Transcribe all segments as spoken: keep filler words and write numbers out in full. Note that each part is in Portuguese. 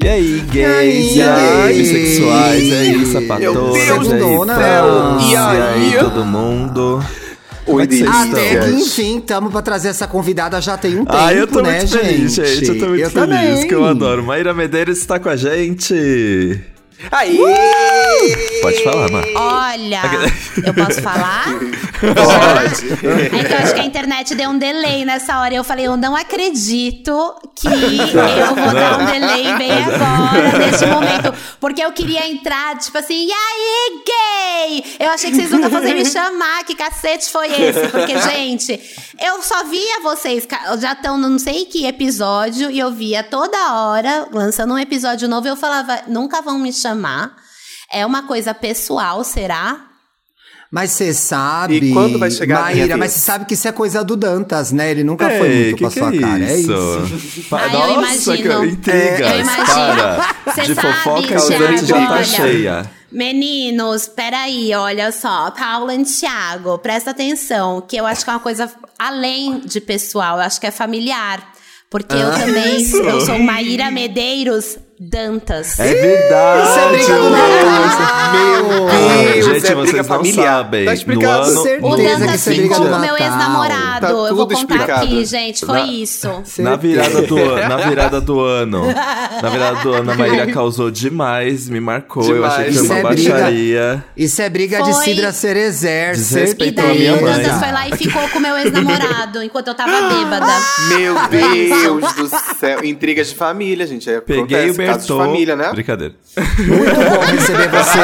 E aí, gays, e aí, bissexuais, e aí, sapatões, e aí, fãs, e aí, todo mundo. Oi, Até que enfim, estamos pra trazer essa convidada já tem um tempo, ah, eu tô né, muito feliz, gente? gente, eu tô muito eu feliz, também. que eu adoro. Maíra Medeiros está com a gente. Aí! Pode falar, Má. Olha, eu posso falar? Pode. É que eu acho que a internet deu um delay nessa hora. Eu falei, eu não acredito que eu vou dar um delay bem agora, nesse momento. Porque eu queria entrar, tipo assim, e aí, gay? Eu achei que vocês nunca fossem me chamar. Que cacete foi esse? Porque, gente, eu só via vocês, já estão não sei que episódio, e eu via toda hora, lançando um episódio novo, eu falava, nunca vão me chamar. É uma coisa pessoal, será? Mas você sabe, e quando vai chegar Maíra, mas você sabe que isso é coisa do Dantas, né? Ele nunca Ei, foi muito que com a que sua é cara, é isso? isso. Pa- Ah, eu Nossa, imagino. que intrigas, É, eu imagino. para. Cê De sabe, fofoca, a Thiago, gente já tá olha. cheia. Meninos, peraí, olha só, Paula e Thiago, presta atenção, que eu acho que é uma coisa além de pessoal, eu acho que é familiar. Porque eu também, isso? eu sou Maíra Medeiros Dantas. É verdade. Isso é briga do Natal. Meu Ah, Deus, gente, é vocês briga não familiar. sabem. Tá explicado. No ano- Certeza O que Dantas isso é briga ficou do com meu Natal. ex-namorado. Tá eu vou tudo contar explicado. aqui, gente, foi Na- isso. Na virada, do, an- na virada do ano. Na virada do ano, a Maíra causou demais, me marcou. Eu achei que Demais. foi uma Isso é briga. baixaria. Isso é briga de Foi. Cidra Cerezer, E Desrespeitou daí minha o mãe. Dantas foi lá e ficou com meu ex-namorado, enquanto eu tava bêbada. Meu Deus do céu. Intrigas de família, gente. É, Peguei acontece, o casos de Bertô. família, né? Brincadeira. Muito bom receber você.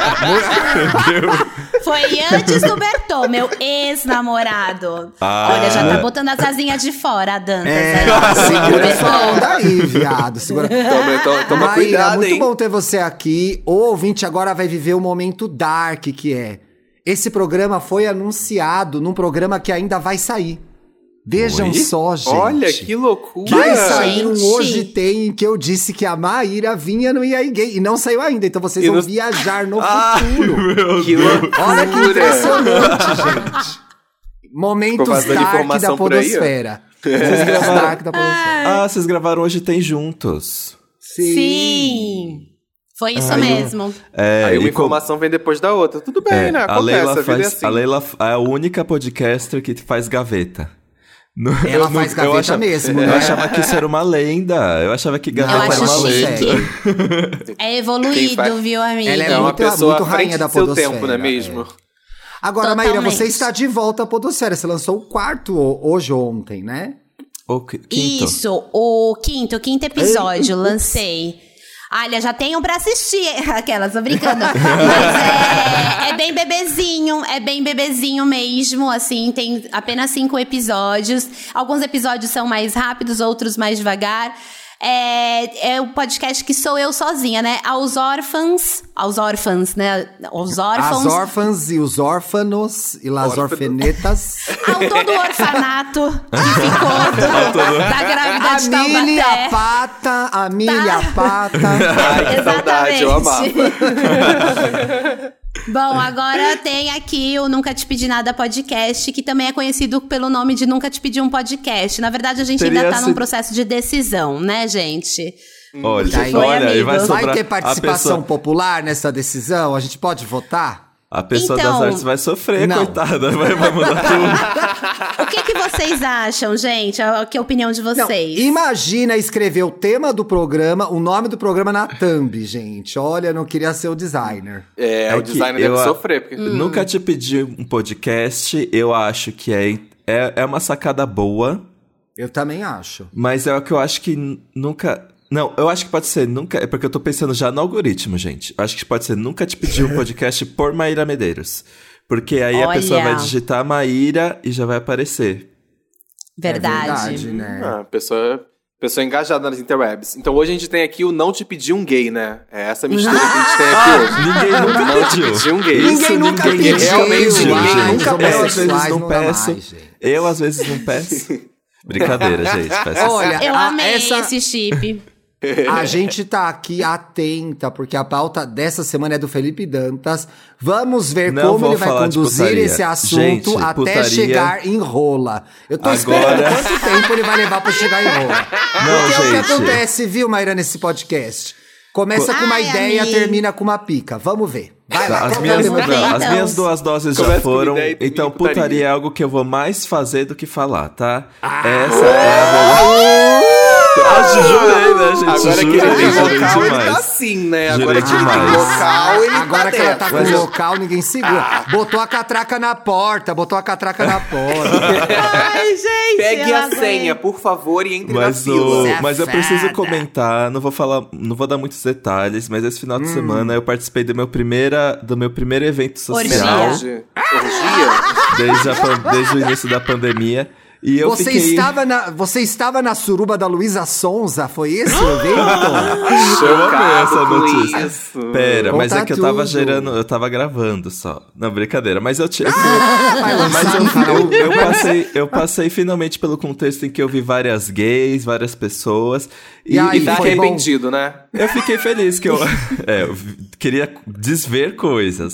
Foi antes do Bertô, meu ex-namorado. Ah. Olha, já tá botando as asinhas de fora, a Dantas. É, aí. segura Bertô. sua onda aí, viado. Segura. Toma, toma, toma Maíra, cuidado, muito hein? bom ter você aqui. O ouvinte agora vai viver o momento dark que é. Esse programa foi anunciado num programa que ainda vai sair. Vejam Oi? só, gente. Olha, que loucura. Vai sair um Gente. Hoje Tem em que eu disse que a Maíra vinha no E aí Gay. E não saiu ainda, então vocês E vão no- viajar no Ai, futuro. meu Que Deus. loucura. Olha que impressionante, gente. Momentos Ficou vazando dark da informação por aí, ó. podosfera. Momentos dark da podosfera. Ah, vocês gravaram Hoje Tem juntos. Sim. Foi isso Ai, eu- mesmo. É, Aí uma e co- informação vem depois da outra. Tudo bem, é, né? a Acontece, Leila a vida faz, é assim. a Leila é a única podcaster que faz gaveta. No- Ela eu faz eu gaveta achava- mesmo, Eu né? achava que isso era uma lenda. Eu achava que Eu gaveta era acho uma lenda. chique. É Quem evoluído, faz- viu, amiga? Ela É uma muito- pessoa muito à frente rainha da do seu podosfera, tempo, não é é. mesmo? Agora, Maíra, Totalmente. você está de volta à podosfera. Você lançou o quarto ho- hoje ou ontem, né? O qui- quinto. Isso, o quinto, o quinto episódio, lancei. Olha, já tenho pra assistir. Aquelas, tô brincando. Mas é, é bem bebezinho, é bem bebezinho mesmo, assim, tem apenas cinco episódios. Alguns episódios são mais rápidos, outros mais devagar. É, é o podcast que sou eu sozinha, né? Aos órfãos, aos órfãos, né? Os órfãos. As órfãs e os órfanos e las Órfano. orfenetas. Ao todo o orfanato que ficou do, da grávida A de milha Taubaté. pata, a milha pata. Ai, que saudade, eu amava. Bom, agora tem aqui o Nunca Te Pedi Nada podcast, que também é conhecido pelo nome de Nunca Te Pedi um Podcast. Na verdade, a gente Teria ainda tá num sido- processo de decisão, né, gente? Olha, Aí, olha, e vai amigo. sobrar Vai ter a participação pessoa, popular nessa decisão? A gente pode votar? a pessoa Então- das artes vai sofrer, Não. coitada. Vai, vai mudar tudo. O que, que vocês acham, gente? A- Que é a opinião de Não, vocês? imagina escrever o tema do programa, o nome do programa na thumb, gente. Olha, eu não queria ser o designer. É, É o que designer eu deve a- sofrer. Porque... Hum. Nunca te pedi um podcast, eu acho que é, é, é uma sacada boa, Eu também acho. mas é o que eu acho que n- nunca... Não, eu acho que pode ser nunca... É porque eu tô pensando já no algoritmo, gente. Eu acho que pode ser nunca te pedi um podcast por Maíra Medeiros. Porque aí a Olha. pessoa vai digitar Maíra e já vai aparecer. Verdade. É verdade, né? Ah, pessoa, pessoa engajada nas interwebs. Então hoje a gente tem aqui o Não Te Pedi um Gay, né? É essa mistura que a gente tem aqui hoje. Ninguém nunca Não Te pediu. Pedi um Gay. Ninguém Isso nunca ninguém pediu, realmente ai, pediu, os gente. nunca Eu às vezes homossexuais não não dá peço. mais, gente. Eu às vezes não peço. Brincadeira, gente. Peço. Olha, Eu a- amei essa, esse chip. A gente tá aqui atenta, porque a pauta dessa semana é do Felipe Dantas. Vamos ver Não como vou ele vai falar de conduzir putaria. esse assunto Gente, até putaria- chegar em rola. Eu tô Agora- esperando quanto tempo ele vai levar pra chegar em rola. Não, Porque é o que gente. acontece, viu, Maíra, nesse podcast. Começa com uma Ai, ideia, amiga. termina com uma pica. Vamos ver. Vai lá. As qual minhas, que é o Vamos tema? ver, não, as então. minhas duas doses já Começa com foram, ideia e termina então com putaria. putaria é algo que eu vou mais fazer do que falar, tá? Ah. Essa é a minha... Ah, jurei, né, gente? Agora que ele Jurei, tem jurei local, ele tá demais. assim, né? Jurei Agora que ele tem demais. local, ele Agora tá que ela tá dentro. com Mas o eu- local, ninguém segura. Botou a catraca na porta, botou a catraca na porta. Ai, gente. Pegue eu a aguento. senha, por favor, e entre Mas, na o, fila. Safada. mas eu preciso comentar, não vou falar, não vou dar muitos detalhes, mas esse final de Hum. semana eu participei do meu, primeira, do meu primeiro evento social Orgia. Orgia? Orgia? desde, a pan- desde o início da pandemia. E eu Você, fiquei... estava na, você estava na suruba da Luísa Sonza? Foi esse o evento? Eu amei essa Chocado com notícia. isso. Pera, mas Conta é que eu tava tudo. gerando, eu tava gravando só. Não, brincadeira. Mas eu tinha. Vai Mas lançar eu, no canal. eu, eu passei, eu passei finalmente pelo contexto em que eu vi várias gays, várias pessoas. E, E aí, E tá foi bom? arrependido, né? eu fiquei feliz que eu, é, eu vi- queria desver coisas.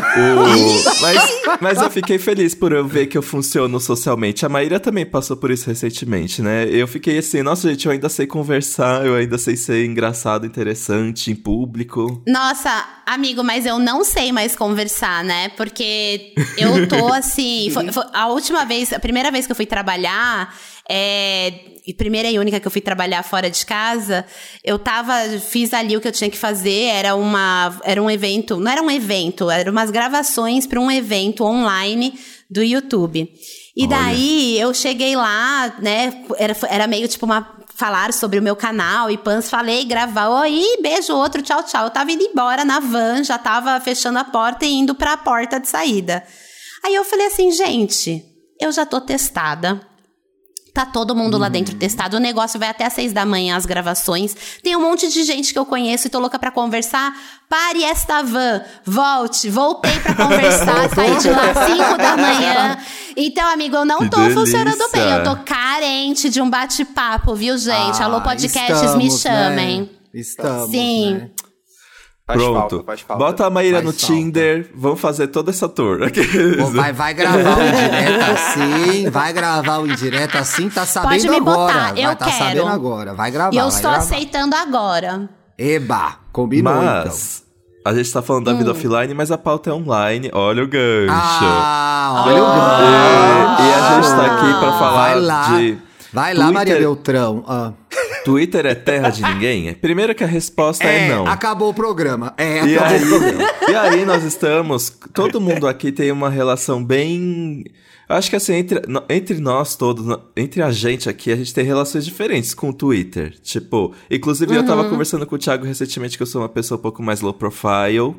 O- mas, mas eu fiquei feliz por eu ver que eu funciono socialmente. A Maíra também passou por isso recentemente, né? Eu fiquei assim, nossa, gente, eu ainda sei conversar, eu ainda sei ser engraçado, interessante em público. Nossa, amigo, mas eu não sei mais conversar, né? Porque eu tô assim. foi- foi a última vez, a primeira vez que eu fui trabalhar, é, e primeira e única que eu fui trabalhar fora de casa, eu tava, fiz ali o que eu tinha que fazer, era uma, era um evento, não era um evento, eram umas gravações para um evento online do YouTube. E daí eu cheguei lá, né? Era, era meio tipo uma. Falar sobre o meu canal e pans, falei, gravar, oi, beijo, outro, tchau, tchau. Eu tava indo embora na van, já tava fechando a porta e indo pra porta de saída. Aí eu falei assim, gente, eu já tô testada. Tá todo mundo lá dentro testado. O negócio vai até às seis da manhã, as gravações. Tem um monte de gente que eu conheço e tô louca pra conversar. Pare esta van. Volte. Voltei pra conversar. Saí de lá às cinco da manhã. Então, amigo, eu não Que tô delícia. funcionando bem. Eu tô carente de um bate-papo, viu, gente? Alô, Ah, podcasts, me estamos, chamem. né? Estamos, Sim. né? Faz Pronto. falta, faz falta. Bota a Maíra Faz no falta. Tinder, vamos fazer toda essa tour. Pô, vai, vai gravar o indireto assim, vai gravar o indireto assim, tá sabendo Pode me agora. botar, vai eu tá quero. sabendo agora, vai gravar, E eu vai estou gravar. aceitando agora. Eba, combinou então. Mas a gente tá falando da vida offline, mas a pauta é online. Olha o gancho. Ah, olha o E, gancho. e a gente tá aqui pra falar Vai lá, de vai lá, Twitter- Maria Beltrão. Ah. Twitter é terra de ninguém? Primeiro que a resposta é, É, não. acabou o programa. É, E acabou aí, o programa. e aí nós estamos. Todo mundo aqui tem uma relação bem. Acho que assim, entre, no- entre nós todos, no- entre a gente aqui, a gente tem relações diferentes com o Twitter. Tipo, inclusive eu tava conversando com o Thiago recentemente que eu sou uma pessoa um pouco mais low profile.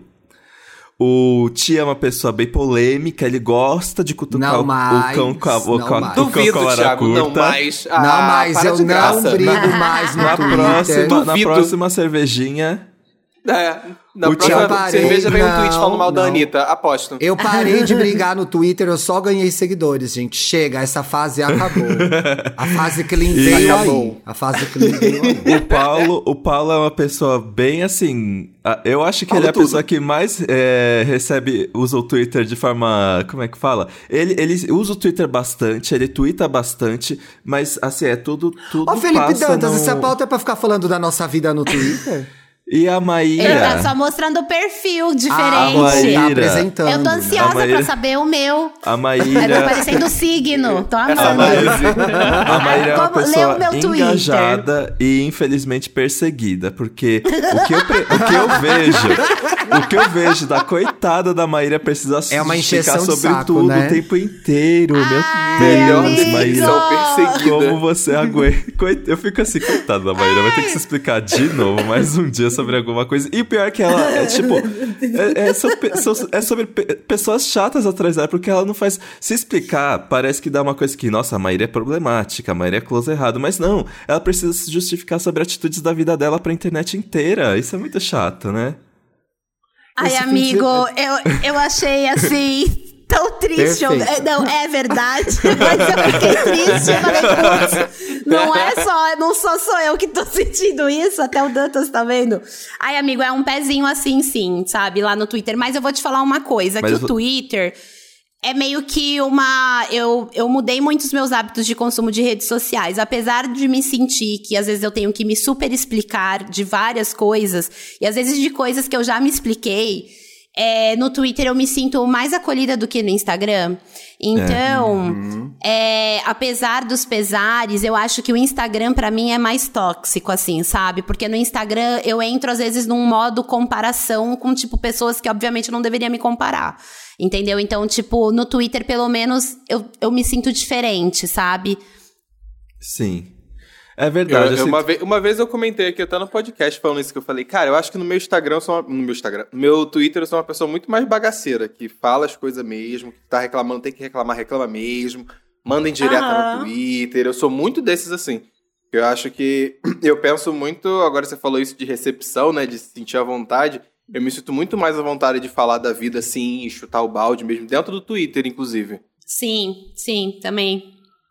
O Tia é uma pessoa bem polêmica, ele gosta de cutucar Não o, mais, o cão com a, o não cão- mais. o cão Duvido, com a vara Thiago, não curta. mais. Ah, não, mas para eu de não graça. brigo mais no Na Twitter. próxima, na Duvido. próxima cervejinha. É, na O próxima Thiago- cerveja vem um tweet Não, falando mal da não. Anitta, aposto. Eu parei de brigar no Twitter, eu só ganhei seguidores, gente. Chega, essa fase acabou. A fase clean veio Acabou. aí. A fase clean veio aí. O Paulo, o Paulo é uma pessoa bem assim. a- Eu acho que Paulo ele é a tudo. pessoa que mais é, recebe, usa o Twitter de forma. Como é que fala? Ele, ele usa o Twitter bastante, ele twitta bastante, mas assim, é tudo. tudo Ô, Felipe passa Dantas, no... essa pauta é pra ficar falando da nossa vida no Twitter? E a Maíra. Ele tá só mostrando o perfil Ah, diferente. Maíra. tá apresentando. Eu tô né? ansiosa A Maíra- pra saber o meu. A Tá Maíra. parecendo signo. Tô A amando. Maíra, a Maíra é uma Como- lê pessoa o meu Twitter. engajada e infelizmente perseguida, porque o que eu, pre- o que eu vejo, o que eu vejo da coitada da Maíra precisa É uma justificar encheção de sobre saco, tudo né? o tempo inteiro, Ai, meu Melhor Deus, Maíra. definição, perseguida. Como você aguenta? Coit- Eu fico assim, coitada da Maíra, vai ter que se explicar de novo mais um dia sobre alguma coisa. E o pior é que ela é tipo. É, é, são pe- são- é sobre pe- pessoas chatas atrás dela, porque ela não faz. Se explicar, parece que dá uma coisa que, nossa, a Maíra é problemática, a Maíra é close errado. Mas não, ela precisa se justificar sobre atitudes da vida dela pra internet inteira. Isso é muito chato, né? Ai, Esse fim de amigo, semana- eu, eu achei assim. tão triste. Eu, não, é verdade, mas eu fiquei triste. Eu falei, putz, não é só, não só sou eu que tô sentindo isso, até o Dantas tá vendo. Ai, amigo, é um pezinho assim, sim, sabe, lá no Twitter. Mas eu vou te falar uma coisa, mas que o Twitter é meio que uma... Eu, eu mudei muito os meus hábitos de consumo de redes sociais. Apesar de me sentir que às vezes eu tenho que me super explicar de várias coisas, e às vezes de coisas que eu já me expliquei, é, no Twitter eu me sinto mais acolhida do que no Instagram. Então, é. Uhum. é, apesar dos pesares, eu acho que o Instagram pra mim é mais tóxico, assim, sabe? Porque no Instagram eu entro às vezes num modo comparação com, tipo, pessoas que obviamente não deveria me comparar. Entendeu? Então, tipo, no Twitter, pelo menos, eu, eu me sinto diferente, sabe? Sim. É verdade. Eu, eu sinto... uma, vez, uma vez eu comentei aqui, até no podcast, falando isso, que eu falei, cara, eu acho que no meu Instagram, eu sou uma, no meu Instagram, no meu Twitter, eu sou uma pessoa muito mais bagaceira, que fala as coisas mesmo, que tá reclamando, tem que reclamar, reclama mesmo, manda em direta uhum. no Twitter. Eu sou muito desses, assim. Eu acho que... Eu penso muito... Agora você falou isso de recepção, né? De se sentir à vontade. Eu me sinto muito mais à vontade de falar da vida, assim, e chutar o balde mesmo, dentro do Twitter, inclusive. Sim, sim, também.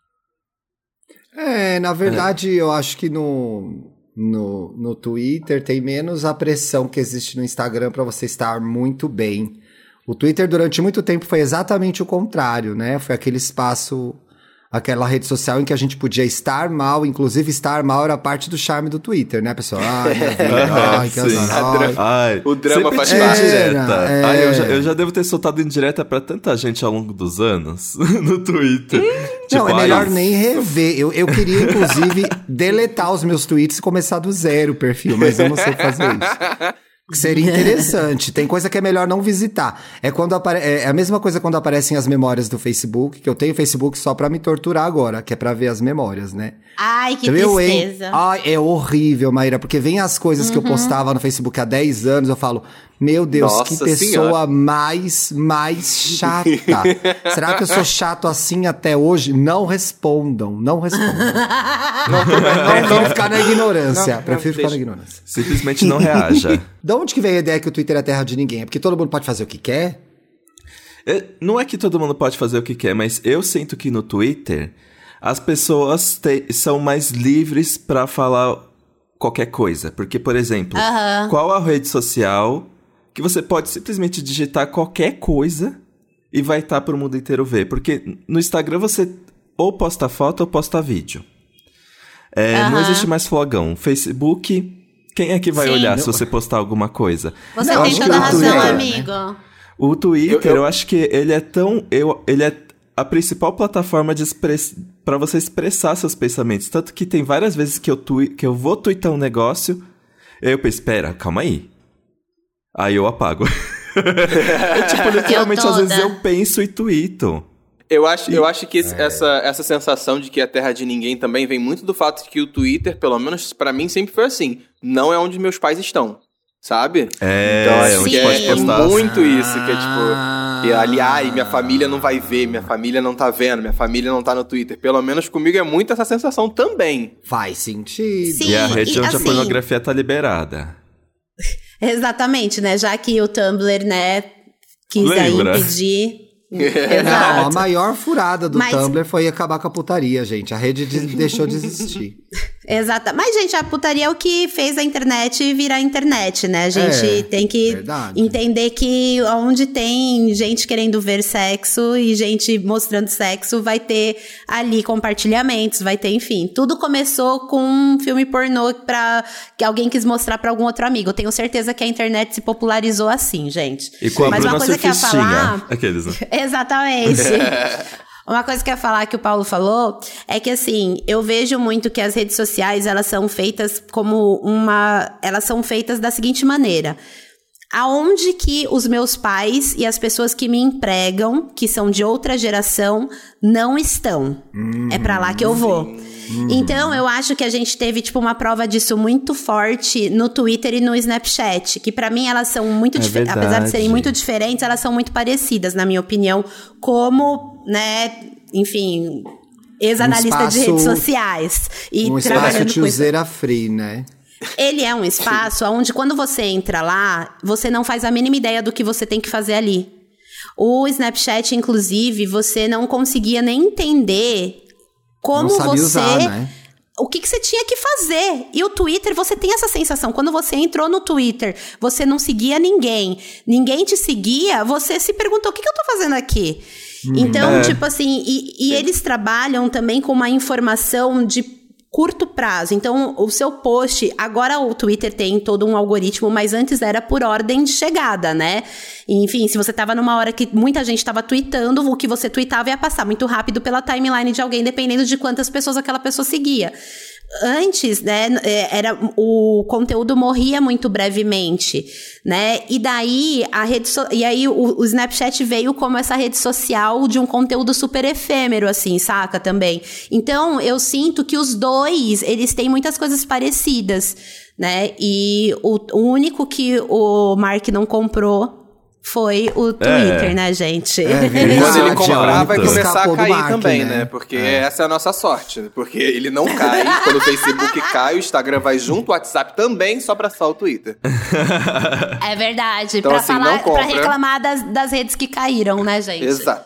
É, na verdade, é. eu acho que no, no, no Twitter tem menos a pressão que existe no Instagram pra você estar muito bem. O Twitter, durante muito tempo, foi exatamente o contrário, né? Foi aquele espaço... Aquela rede social em que a gente podia estar mal, inclusive estar mal era parte do charme do Twitter, né, pessoal? Ai, minha vida, ai, que azar, ai. O drama faz parte. Indireta. É. Ai, eu, já, eu já devo ter soltado indireta pra tanta gente ao longo dos anos no Twitter. Tipo, não, é melhor ai, nem rever. Eu, eu queria, inclusive, deletar os meus tweets e começar do zero o perfil, mas eu não sei fazer isso. Seria interessante. Tem coisa que é melhor não visitar. É quando apare... é a mesma coisa quando aparecem as memórias do Facebook, que eu tenho Facebook só pra me torturar agora, que é pra ver as memórias, né? Ai, que então, tristeza. Eu, Ai, é horrível, Maíra, porque vem as coisas uhum. que eu postava no Facebook há dez anos, eu falo, meu Deus, Nossa que pessoa senhora. mais, mais chata. Será que eu sou chato assim até hoje? Não respondam, não respondam. não, não, não ficar na ignorância. Não, Prefiro não, ficar deixa. na ignorância. Simplesmente não reaja. De onde que veio a ideia que o Twitter é a terra de ninguém? É porque todo mundo pode fazer o que quer? É, não é que todo mundo pode fazer o que quer, mas eu sinto que no Twitter as pessoas te, são mais livres pra falar qualquer coisa. Porque, por exemplo, uh-huh. qual a rede social que você pode simplesmente digitar qualquer coisa e vai estar pro mundo inteiro ver? Porque no Instagram você ou posta foto ou posta vídeo. É, uh-huh. Não existe mais flogão. Facebook... Quem é que vai Sim. olhar se você postar alguma coisa? Você eu tem toda a razão, Twitter, amigo. O Twitter, eu, eu... eu acho que ele é tão... Eu, ele é a principal plataforma de express, pra você expressar seus pensamentos. Tanto que tem várias vezes que eu, tui, que eu vou twittar um negócio, eu penso, espera, calma aí. Aí eu apago. eu, tipo, literalmente, às vezes eu penso e twito. Eu acho, eu acho que esse, é. essa, essa sensação de que é terra de ninguém também vem muito do fato de que o Twitter, pelo menos pra mim, sempre foi assim. Não é onde meus pais estão, sabe? É, então acho onde que pode é, é postar. muito isso, que é tipo... E ali, ai, minha família não vai ver, minha família não tá vendo, minha família não tá no Twitter. Pelo menos comigo é muito essa sensação também. Faz sentido. Sim, e a rede e onde assim, a pornografia tá liberada. Exatamente, né? Já que o Tumblr, né, quis Lembra? aí impedir... Não, a maior furada do Mas... Tumblr foi acabar com a putaria, gente. A rede de... deixou de existir. Exato. Mas, gente, a putaria é o que fez a internet virar internet, né? A gente é, tem que verdade. entender que onde tem gente querendo ver sexo e gente mostrando sexo, vai ter ali compartilhamentos, vai ter, enfim. Tudo começou com um filme pornô pra, que alguém quis mostrar pra algum outro amigo. Eu tenho certeza que a internet se popularizou assim, gente. E com a Mas Bruna uma coisa que eu ia falar... Aqueles, né? Exatamente. Uma coisa que eu ia falar que o Paulo falou é que, assim, eu vejo muito que as redes sociais, elas são feitas como uma... Elas são feitas da seguinte maneira. Aonde que os meus pais e as pessoas que me empregam, que são de outra geração, não estão. Hum, é pra lá que eu vou. Sim. Então, eu acho que a gente teve, tipo, uma prova disso muito forte no Twitter e no Snapchat, que pra mim elas são muito... É dif- apesar de serem muito diferentes, elas são muito parecidas, na minha opinião, como, né, enfim, ex-analista um espaço, de redes sociais. E um espaço tiozeira free, né? Ele é um espaço onde, quando você entra lá, você não faz a mínima ideia do que você tem que fazer ali. O Snapchat, inclusive, você não conseguia nem entender como Não sabia você... usar, né? O que, que você tinha que fazer. E o Twitter, você tem essa sensação. Quando você entrou no Twitter, você não seguia ninguém. Ninguém te seguia, você se perguntou, o que, que eu tô fazendo aqui? Hum, então, é. tipo assim... E, e eles trabalham também com uma informação de curto prazo. Então, o seu post... Agora o Twitter tem todo um algoritmo, mas antes era por ordem de chegada, né? Enfim, se você tava numa hora que muita gente tava tweetando, o que você tweetava ia passar muito rápido pela timeline de alguém, dependendo de quantas pessoas aquela pessoa seguia. Antes, né, era, o conteúdo morria muito brevemente, né? E daí, a rede so, e aí o, o Snapchat veio como essa rede social de um conteúdo super efêmero, assim, saca? Também. Então, eu sinto que os dois, eles têm muitas coisas parecidas, né? E o, o único que o Mark não comprou foi o Twitter, é. né, gente? É, e quando ele comprar, vai começar a cair Mark, também, né? né? Porque é. essa é a nossa sorte. Porque ele não cai, quando o Facebook cai, o Instagram vai junto, o WhatsApp também, sobra só o Twitter. É verdade. Então, pra, assim, falar, não compra. pra reclamar das, das redes que caíram, né, gente? Exato.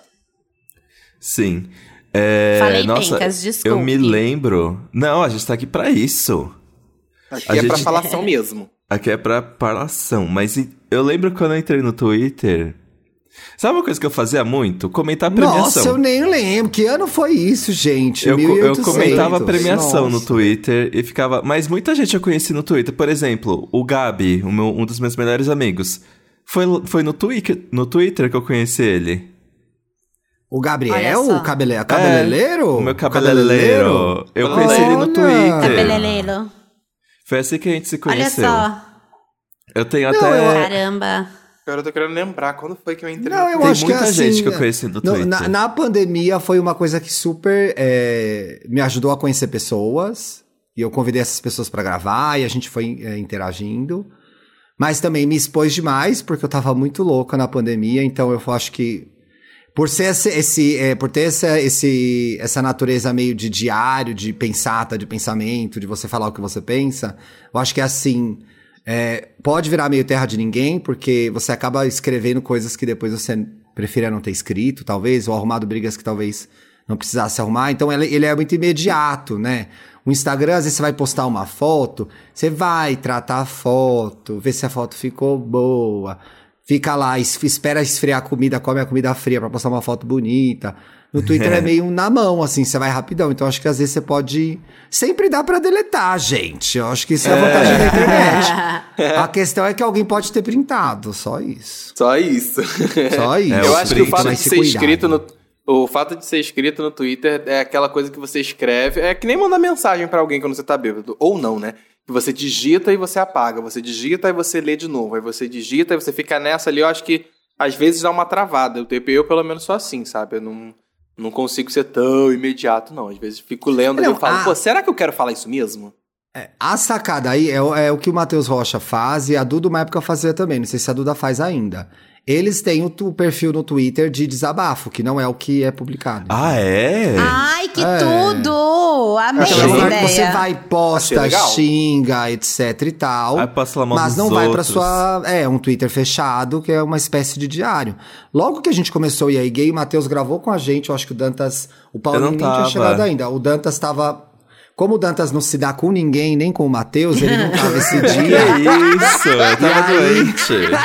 Sim. É, Falei nossa, pencas, desculpe. Eu me lembro... Não, a gente tá aqui pra isso. Aqui a é gente... pra falação mesmo. Aqui é pra parlação, mas eu lembro quando eu entrei no Twitter... Sabe uma coisa que eu fazia muito? Comentar a premiação. Nossa, eu nem lembro. Que ano foi isso, gente? Eu, eu comentava a premiação Nossa. no Twitter e ficava... Mas muita gente eu conheci no Twitter. Por exemplo, o Gabi, o meu, um dos meus melhores amigos. Foi, foi no, Twitter, no Twitter que eu conheci ele. O Gabriel? O cabele... É, cabeleireiro? o meu cabeleireiro. Eu conheci ele no Twitter. Cabeleireiro. Foi assim que a gente se conheceu. Olha só. Eu tenho Não, até... eu... Caramba. Agora eu tô querendo lembrar quando foi que eu entrei. Não, eu Tem acho muita que assim, gente que eu conheci no Twitter. Na, na pandemia foi uma coisa que super é, me ajudou a conhecer pessoas. E eu convidei essas pessoas pra gravar e a gente foi é, interagindo. Mas também me expôs demais, porque eu tava muito louca na pandemia. Então eu acho que por ser esse, esse é, por ter essa, esse, essa natureza meio de diário, de pensata, de pensamento, de você falar o que você pensa, eu acho que é assim... É, pode virar meio terra de ninguém, porque você acaba escrevendo coisas que depois você preferia não ter escrito, talvez, ou arrumado brigas que talvez não precisasse arrumar. Então ele, ele é muito imediato, né? O Instagram, às vezes você vai postar uma foto, você vai tratar a foto, ver se a foto ficou boa, fica lá, es- espera esfriar a comida, come a comida fria pra postar uma foto bonita. No Twitter é meio na mão, assim, você vai rapidão. Então, acho que às vezes você pode... Sempre dá pra deletar, gente. Eu acho que isso é a vantagem da internet. A questão é que alguém pode ter printado, só isso. Só isso. Só isso. É, eu o acho que o print fato vai de ser ser cuidado. escrito no... O fato de ser escrito no Twitter é aquela coisa que você escreve... É que nem mandar mensagem pra alguém quando você tá bêbado. Ou não, né? Que você digita e você apaga. Você digita e você lê de novo. Aí você digita e você fica nessa ali. Eu acho que às vezes dá uma travada. Eu, eu pelo menos sou assim, sabe? Eu não... Não consigo ser tão imediato, não. Às vezes fico lendo Não, e eu falo, a- pô, será que eu quero falar isso mesmo? É, a sacada aí é, o- é o que o Matheus Rocha faz e a Duda uma época fazia também. Não sei se a Duda faz ainda. Eles têm o, tu- perfil no Twitter de desabafo, que não é o que é publicado. Ah, é? Ai, que É. tudo! Amei Então, é essa um lugar que ideia. você vai, posta, Achei legal. xinga, etc e tal. Aí passa lá mal mas dos não vai pra outros. sua... É, um Twitter fechado, que é uma espécie de diário. Logo que a gente começou e aí gay, o Matheus gravou com a gente, eu acho que o Dantas... O Paulo Eu não nem tinha tava. chegado ainda. O Dantas tava... Como o Dantas não se dá com ninguém, nem com o Matheus, ele não tava esse Que dia. isso? Eu tava E aí? doente.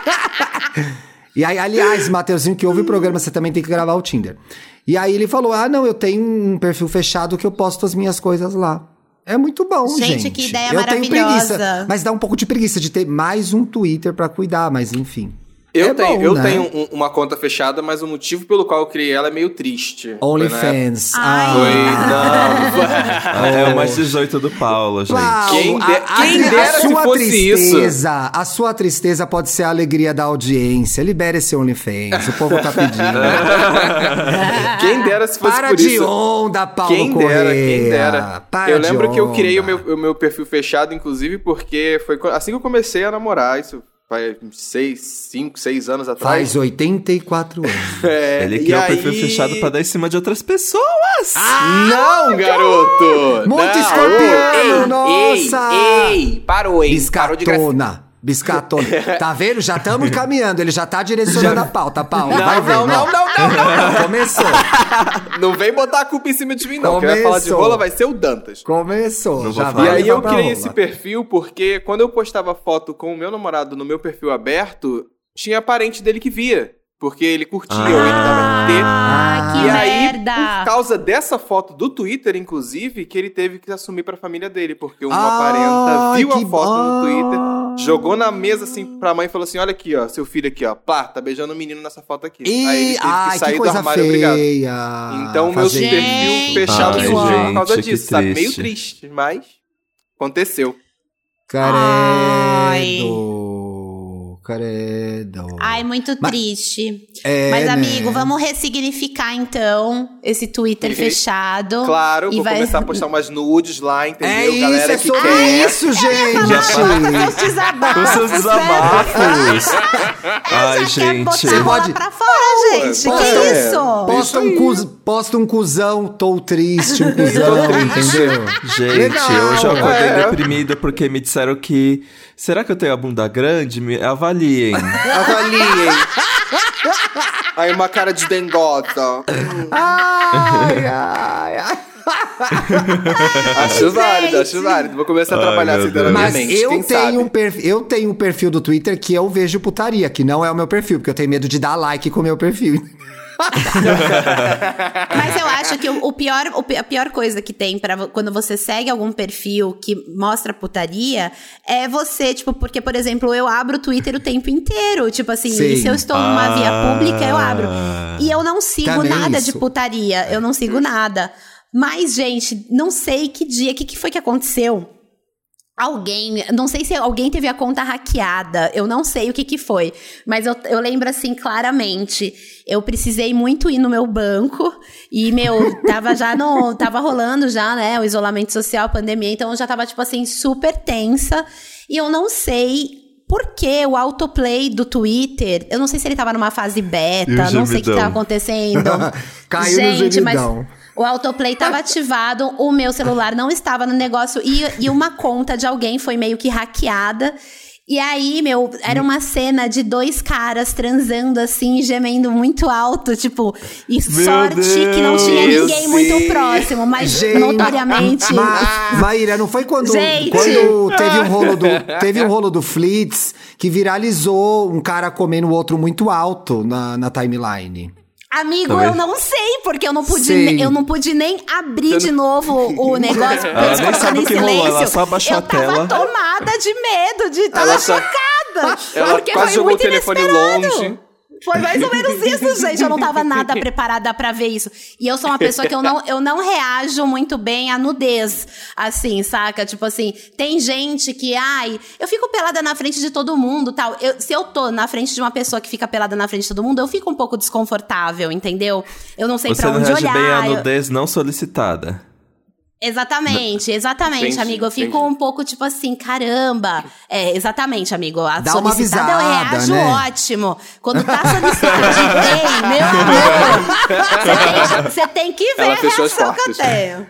E aí, aliás, Mateuzinho, que ouve o programa, você também tem que gravar o Tinder. E aí ele falou, ah, não, eu tenho um perfil fechado que eu posto as minhas coisas lá. É muito bom, gente. Gente, que ideia eu tenho maravilhosa. preguiça, mas dá um pouco de preguiça de ter mais um Twitter pra cuidar, mas enfim. Eu É tenho, bom, eu né? tenho um- uma conta fechada, mas o motivo pelo qual eu criei ela é meio triste. Foi na época- OnlyFans. Ai. Foi, Ah. não, não foi. Ah, é o mais dezoito do Paulo, gente. Paulo, Quem de- a- a- quem a dera se sua fosse tristeza, a sua tristeza pode ser a alegria da audiência. Libere esse OnlyFans, o povo tá pedindo. Quem dera se fosse Para por de isso. onda, Paulo Quem Correia. dera, quem dera. Para eu de lembro que eu criei o onda. meu, o meu perfil fechado, inclusive, porque foi co- assim que eu comecei a namorar, isso faz seis, cinco, seis anos atrás. Faz oitenta e quatro anos. É, Ele e criou o aí- perfil fechado pra dar em cima de outras pessoas. Não, garoto! Muito Não. escorpiano, Ei, nossa! Ei, ei, parou, hein? Parou de graça. Biscatona. Biscatona. Tá vendo? Já estamos encaminhando. Ele já tá direcionando já... a pauta, Paulo. Não, vai não, ver, não, não, não, não, não, não. Começou. Não vem botar a culpa em cima de mim, não. Começou. Quem vai falar de rola vai ser o Dantas. Começou. Já E aí eu criei rola. esse perfil porque quando eu postava foto com o meu namorado no meu perfil aberto, tinha parente dele que via. Porque ele curtia, ah, ou ele dava R T. Ah, que e aí, merda. por causa dessa foto do Twitter, inclusive, que ele teve que assumir pra família dele. Porque uma ah, parenta viu a foto ah, no Twitter, jogou na mesa assim pra mãe e falou assim, olha aqui, ó, seu filho aqui, ó, pá, tá beijando o menino nessa foto aqui. E... Aí ele teve ai, que sair que do coisa armário, feia. obrigado. Então, meu Fazer... perfil fechado Ai, surgiu gente, por causa que disso, sabe? Meio triste. triste, mas aconteceu. Credo. Credo. Ai, muito Mas- triste. É, Mas, né? amigo, vamos ressignificar, então, esse Twitter fechado. Claro, E vou vai- começar a postar umas nudes lá, entendeu? É isso, Galera é que sobre quer. isso, gente. Seus desabafos, Os seus né? desabafos. Ai, Já quer botar gente. a bola Pode- pra fora, gente. Pode- Que é. isso? Posta um, cuz, posta um cuzão, tô triste, um cuzão, entendeu? Gente, Legal. hoje eu acordei É. deprimido porque me disseram que... Será que eu tenho a bunda grande? Me avaliem. Avaliem. Aí uma cara de dengosa. Ai, ai, ai. Acho válido, gente. acho válido. Vou começar a Ai, trabalhar meu assim, dando Deus. na minha Mas mente. eu quem tenho, sabe? um perfil, eu tenho um perfil do Twitter que eu vejo putaria, que não é o meu perfil, porque eu tenho medo de dar like com o meu perfil. Mas eu acho que o, o pior, o pi- a pior coisa que tem pra vo- quando você segue algum perfil que mostra putaria é você, tipo, porque, por exemplo, eu abro o Twitter o tempo inteiro. Tipo assim, Sim. e se eu estou numa Ah. via pública, eu abro. E eu não sigo Também nada isso. de putaria. Eu não sigo nada. Mas, gente, não sei que dia, o que, que foi que aconteceu? Alguém, não sei se alguém teve a conta hackeada, eu não sei o que que foi, mas eu, eu lembro assim claramente, eu precisei muito ir no meu banco e, meu, tava já no, tava rolando já, né, o isolamento social, a pandemia, então eu já tava, tipo assim, super tensa e eu não sei por que o autoplay do Twitter, eu não sei se ele tava numa fase E beta, o não sei o que gemidão? tava acontecendo. Caiu Gente, no mas... gemidão. O autoplay estava ativado, o meu celular não estava no negócio e, e uma conta de alguém foi meio que hackeada. E aí, meu, era uma cena de dois caras transando assim, gemendo muito alto, tipo, e Meu sorte que não tinha Deus, ninguém sim. muito próximo, mas Gente, notoriamente. Ma Maíra, não foi quando, Gente. quando teve um rolo do teve um rolo do Flits que viralizou um cara comendo o outro muito alto na, na timeline. Amigo, Também. eu não sei, porque eu não pude, Sei. ne- eu não pude nem abrir de novo o negócio, porque Ela eles nem colocaram sabe em o que rolou, silêncio. ela só abaixou eu a tela. tava tomada de medo, de tava Ela só- chocada. Ela porque quase foi jogou muito o telefone inesperado. longe. Foi mais ou menos isso, gente. Eu não tava nada preparada pra ver isso. E eu sou uma pessoa que eu não, eu não reajo muito bem à nudez, assim, saca? Tipo assim, tem gente que, ai, eu fico pelada na frente de todo mundo, tal. Eu, se eu tô na frente de uma pessoa que fica pelada na frente de todo mundo, eu fico um pouco desconfortável, entendeu? Eu não sei Você pra não onde reage olhar. bem à eu- nudez não solicitada. Exatamente, exatamente, Entendi, amigo. Eu fico entendi. um pouco tipo assim, caramba. É, exatamente, amigo. A Dá uma solicitada eu avisada, reajo né? ótimo. Quando tá solicitado de bem, meu amor, você tem, você tem que ver Ela a fechou as reação que eu portas. tenho.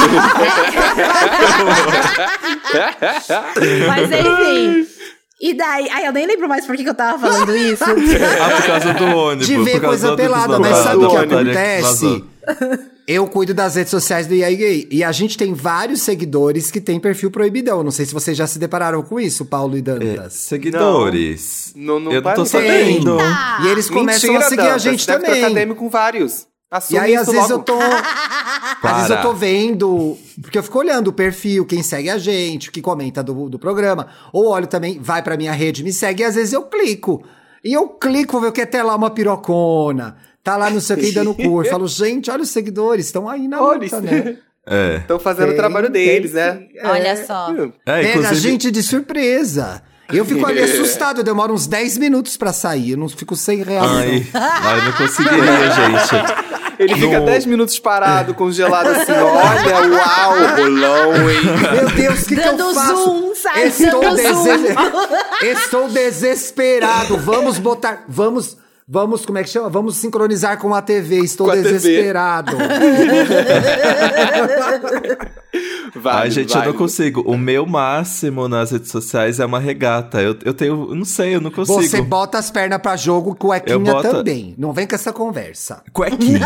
Mas enfim. E daí, ai, eu nem lembro mais por que, que eu tava falando isso. Ah, por causa do ônibus. De ver por causa coisa do pelada, mas deslavado, sabe o que da putaria vazou. acontece? Eu cuido das redes sociais do I A Gay. E a gente tem vários seguidores que tem perfil proibidão. Não sei se vocês já se depararam com isso, Paulo e É, Dantas. seguidores. Não, não Eu não tô parece. sabendo. Eita! E eles começam Mentira, a seguir a Dantas, gente deve ter também. acadêmico com vários. Assume E aí, isso às vezes, logo. eu tô. Às vezes eu tô vendo. Porque eu fico olhando o perfil, quem segue a gente, o que comenta do, do programa. Ou olho também, vai pra minha rede, me segue, e às vezes eu clico. E eu clico, vou ver o que é até lá uma pirocona. Tá lá, não sei o que, dando cor. Falo, gente, olha os seguidores, estão aí na Olha luta, isso. né? É. Estão fazendo Tem, o trabalho tem, deles, né? É, Olha só. É, Pega a inclusive... gente de surpresa. Eu fico ali assustado, eu demoro uns dez minutos pra sair. Eu não fico sem reação. Ai, ai, não conseguiria, gente. Ele fica No- dez minutos parado, congelado assim. Olha, uau, rolão, hein? Meu Deus, o que, que eu Dando faço? zoom, sabe? Estou, Dando dese- Estou desesperado. Vamos botar... Vamos... Vamos, como é que chama? Vamos sincronizar com a T V. Estou Com a T V. desesperado. Válido, Ai, gente, válido. eu não consigo. O meu máximo nas redes sociais é uma regata. Eu, eu tenho, eu não sei, eu não consigo. Você bota as pernas pra jogo, cuequinha Eu boto- também. Não vem com essa conversa. Cuequinha?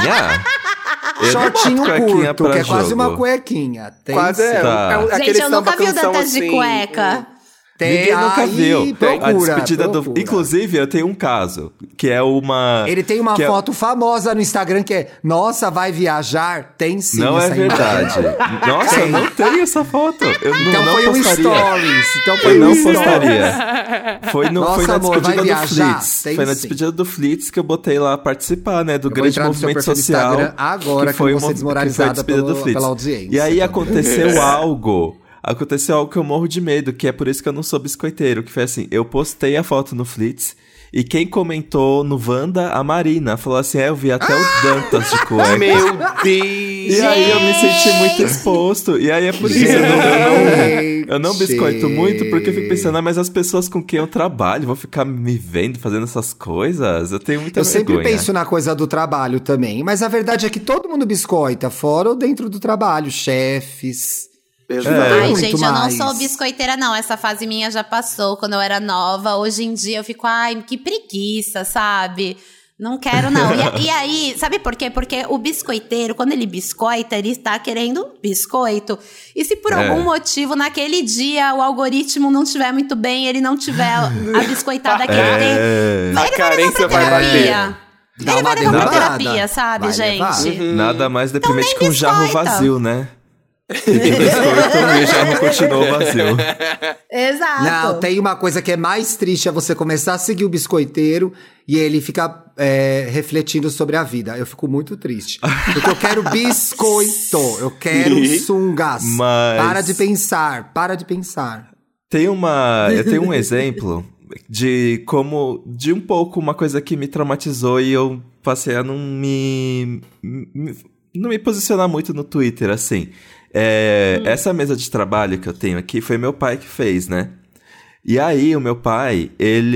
Eu não Shortinho boto cuequinha curto, pra que é quase jogo. uma cuequinha. Tem Quase é, Tá. é o- aquele Gente, eu samba nunca vi o canção Dantas de assim, cueca. Tem, Ninguém nunca aí, viu. Procura, a despedida do. procura. Inclusive, eu tenho um caso, que é uma. Ele tem uma que é- foto famosa no Instagram que é Nossa, vai viajar? Tem sim Não é essa verdade. imagem. Nossa, Tem. não tem essa foto. Eu não, Então não foi um postaria. stories. Então foi Eu um não stories. postaria. Foi, no, Nossa, foi na amor, despedida vai do viajar? Flits. Tem Foi na sim. despedida do Flits que eu botei lá participar, né? Do Eu vou grande entrar no seu movimento perfil do social. Instagram agora, que foi eu vou ser uma- desmoralizada que foi a despedida pelo- do Flits. pela audiência E aí também. aconteceu algo. Aconteceu algo que eu morro de medo, que é por isso que eu não sou biscoiteiro. Que foi assim, eu postei a foto no Flits. E quem comentou no Wanda, a Marina, falou assim, é, eu vi até o Dantas de cueca. Meu Deus! E aí eu me senti muito exposto. E aí é por isso que eu não, eu não, eu não biscoito muito, porque eu fico pensando, ah, mas as pessoas com quem eu trabalho vão ficar me vendo fazendo essas coisas? Eu tenho muita Eu sempre vergonha. penso na coisa do trabalho também. Mas a verdade é que todo mundo biscoita, fora ou dentro do trabalho. Chefes. Exato. É. Ai, Muito gente, eu não mais. sou biscoiteira, não. Essa fase minha já passou quando eu era nova. Hoje em dia eu fico, ai, que preguiça, sabe? Não quero, não. E, e aí, sabe por quê? Porque o biscoiteiro, quando ele biscoita, ele está querendo biscoito. E se por É. algum motivo, naquele dia, o algoritmo não estiver muito bem, ele não tiver a biscoitada que ele É. tem, A ele vai levar carência pra vai terapia. Dá Ele uma vai levar pra derrubada. terapia, sabe, Vai gente? levar. Nada mais deprimente nem que um jarro biscoita. vazio, né? Pedi biscoito e o jarro continuou vazio. Exato. Não, tem uma coisa que é mais triste, é você começar a seguir o biscoiteiro e ele fica é, refletindo sobre a vida. Eu fico muito triste. Porque eu quero biscoito, eu quero sungas. Mas- Para de pensar, para de pensar. Tem uma. Eu tenho um exemplo de como. De um pouco uma coisa que me traumatizou e eu passei a não me. me- não me posicionar muito no Twitter, assim. É, Essa mesa de trabalho que eu tenho aqui foi meu pai que fez, né? E aí, o meu pai,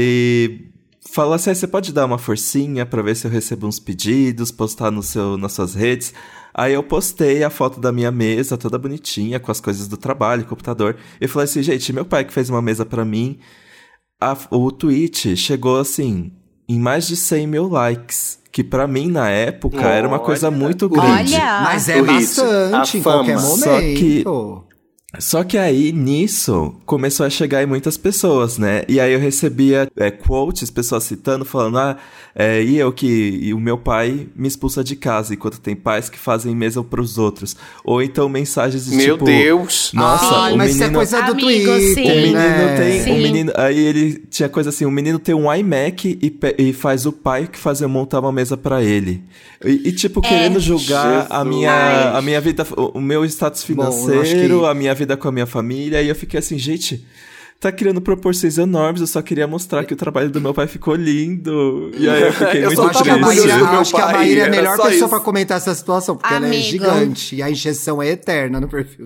ele falou assim: ah, você pode dar uma forcinha pra ver se eu recebo uns pedidos, postar no seu, nas suas redes. Aí eu postei a foto da minha mesa, toda bonitinha, com as coisas do trabalho, computador. E falei assim, gente, meu pai que fez uma mesa pra mim, a- o tweet chegou assim, em mais de cem mil likes. Que pra mim, na época, era uma coisa Olha. muito grande. Olha. Mas é o hit, bastante a em qualquer fama. momento. Só que- Só que aí, nisso, começou a chegar em muitas pessoas, né? E aí eu recebia é, quotes, pessoas citando, falando, ah, é, e eu que... E o meu pai me expulsa de casa, enquanto tem pais que fazem mesa pros outros. Ou então mensagens de Meu tipo... Deus! Nossa, Ai, o mas menino... isso é coisa do Amigo, Twitter, sim. O menino né? tem. Sim. O menino, aí ele tinha coisa assim: o menino tem um iMac e, pe- e faz o pai que faz eu montar uma mesa pra ele. E, e, tipo, querendo julgar a Jesus. minha, Ai. a minha vida, o o meu status Bom, eu acho financeiro, que- a minha vida com a minha família. E eu fiquei assim, gente. Tá criando proporções enormes, eu só queria mostrar que o trabalho do meu pai ficou lindo. E aí eu fiquei Eu muito só Eu acho que a tava orgulhoso Maíra, do meu acho que a pai, Maíra é a era melhor só pessoa isso. pra comentar essa situação, porque ela é Amigo. gigante e a injeção é eterna no perfil.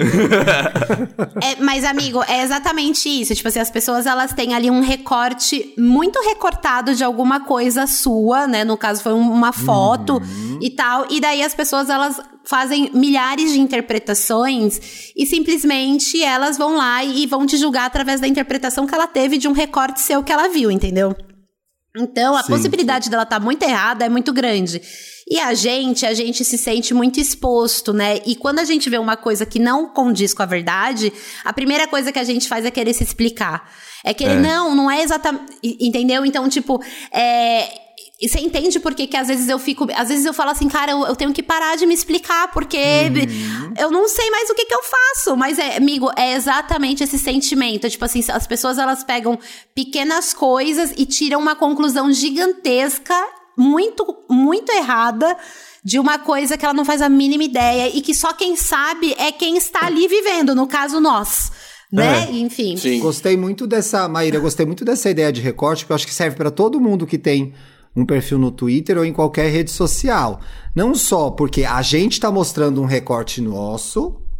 É, mas, amigo, é exatamente isso. Tipo assim, as pessoas, elas têm ali um recorte muito recortado de alguma coisa sua, né? No caso, foi um- uma foto Uhum. e tal. E daí as pessoas, elas fazem milhares de interpretações e simplesmente elas vão lá e vão te julgar através da interpretação que ela teve de um recorte seu que ela viu, entendeu? Então, a Sim. possibilidade dela estar muito errada é muito grande. E a gente, a gente se sente muito exposto, né? E quando a gente vê uma coisa que não condiz com a verdade, a primeira coisa que a gente faz é querer se explicar. É querer, É. não, não é exatamente... Entendeu? Então, tipo, é... E você entende por que que às vezes eu fico... Às vezes eu falo assim, cara, eu, eu tenho que parar de me explicar, porque eu não sei mais o que que eu faço. Mas, é, amigo, é exatamente esse sentimento. Tipo assim, as pessoas, elas pegam pequenas coisas e tiram uma conclusão gigantesca, muito, muito errada, de uma coisa que ela não faz a mínima ideia. E que só quem sabe é quem está ali vivendo, no caso, nós. Né? É. Enfim. Sim. Gostei muito dessa, Maíra, gostei muito dessa ideia de recorte, porque eu acho que serve pra todo mundo que tem um perfil no Twitter ou em qualquer rede social. Não só porque a gente tá mostrando um recorte nosso,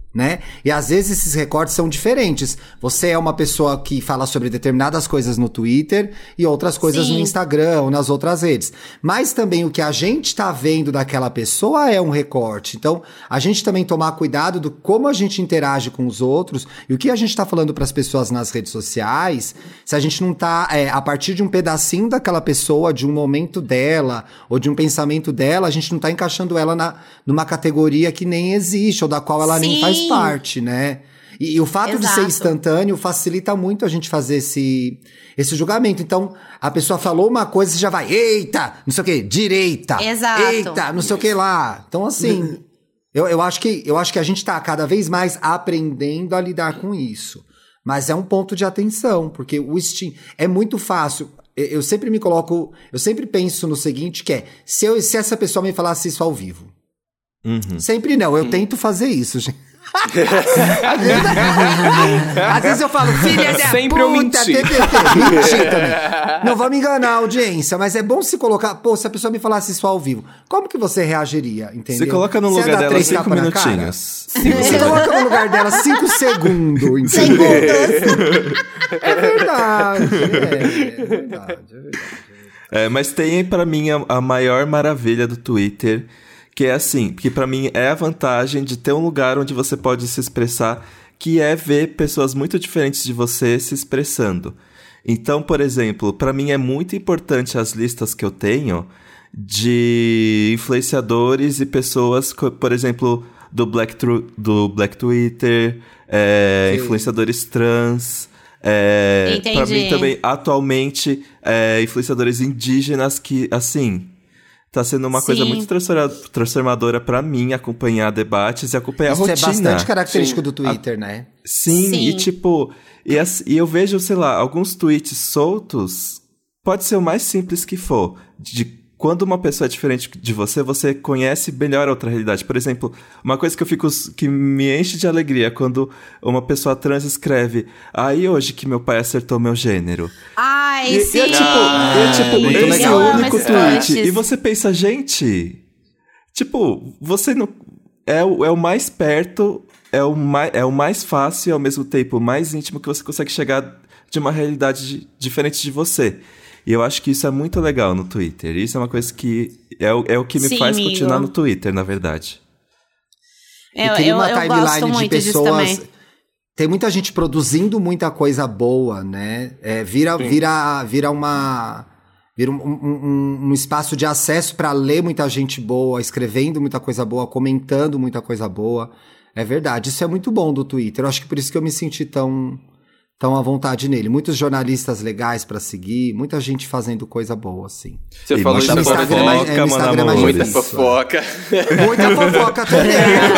né? E às vezes esses recortes são diferentes. Você é uma pessoa que fala sobre determinadas coisas no Twitter e outras coisas Sim. no Instagram ou nas outras redes. Mas também o que a gente tá vendo daquela pessoa é um recorte. Então, a gente também tomar cuidado do como a gente interage com os outros e o que a gente tá falando pras pessoas nas redes sociais, se a gente não tá, é, a partir de um pedacinho daquela pessoa, de um momento dela ou de um pensamento dela, a gente não tá encaixando ela na, numa categoria que nem existe ou da qual ela Sim. nem faz parte, né? E, e o fato Exato. de ser instantâneo facilita muito a gente fazer esse, esse julgamento. Então, a pessoa falou uma coisa, você já vai, eita, não sei o que, direita, Exato. eita, não sei o que lá. Então, assim, eu, eu, acho que, eu acho que a gente tá cada vez mais aprendendo a lidar com isso. Mas é um ponto de atenção, porque o instinto é muito fácil. Eu, eu sempre me coloco, eu sempre penso no seguinte, que é, se, eu, se essa pessoa me falasse isso ao vivo. Uhum. Sempre não, eu uhum. tento fazer isso, gente. às, vezes, às vezes eu falo, filha da Sempre puta, eu menti. Mentir também. Não vamos enganar a audiência, mas é bom se colocar, pô, se a pessoa me falasse isso ao vivo, como que você reagiria, entendeu? Se coloca no você lugar dela cinco minutinhos. Cinco, você coloca no lugar dela cinco segundos, entendeu? É verdade, é, é verdade, é verdade. É, mas tem pra mim a, a maior maravilha do Twitter, que é assim, que pra mim é a vantagem de ter um lugar onde você pode se expressar, que é ver pessoas muito diferentes de você se expressando. Então, por exemplo, pra mim é muito importante as listas que eu tenho de influenciadores e pessoas, por exemplo, do Black, tru, do Black Twitter, é, influenciadores trans. É, pra mim também, atualmente, é, influenciadores indígenas que, assim... Tá sendo uma Sim. coisa muito transformadora pra mim acompanhar debates e acompanhar Isso a rotina. Isso é bastante característico Sim. do Twitter, a... né? Sim, Sim, e tipo... E, e eu vejo, sei lá, alguns tweets soltos... Pode ser o mais simples que for. De quando uma pessoa é diferente de você, você conhece melhor a outra realidade. Por exemplo, uma coisa que eu fico... que me enche de alegria quando uma pessoa trans escreve aí hoje que meu pai acertou meu gênero. Ai, e, sim! E é tipo, ah, e é, tipo muito esse legal. é o único tweet. Antes. E você pensa, gente... Tipo, você não... É o, é o mais perto, é o mais, é o mais fácil e ao mesmo tempo mais íntimo que você consegue chegar de uma realidade de, diferente de você. E eu acho que isso é muito legal no Twitter. Isso é uma coisa que é o, é o que me Sim, faz amigo. continuar no Twitter, na verdade. Eu, e tem uma eu, eu timeline gosto muito de pessoas... disso também. Tem muita gente produzindo muita coisa boa, né? É, vira, vira, vira uma... Vira um, um, um espaço de acesso para ler muita gente boa, escrevendo muita coisa boa, comentando muita coisa boa. É verdade, isso é muito bom do Twitter. Eu acho que por isso que eu me senti tão... Tão à vontade nele. Muitos jornalistas legais pra seguir, muita gente fazendo coisa boa, assim. Você e falou muita isso fofoca, é mais, é, mano, mais Muita difícil, fofoca. É. Muita fofoca também.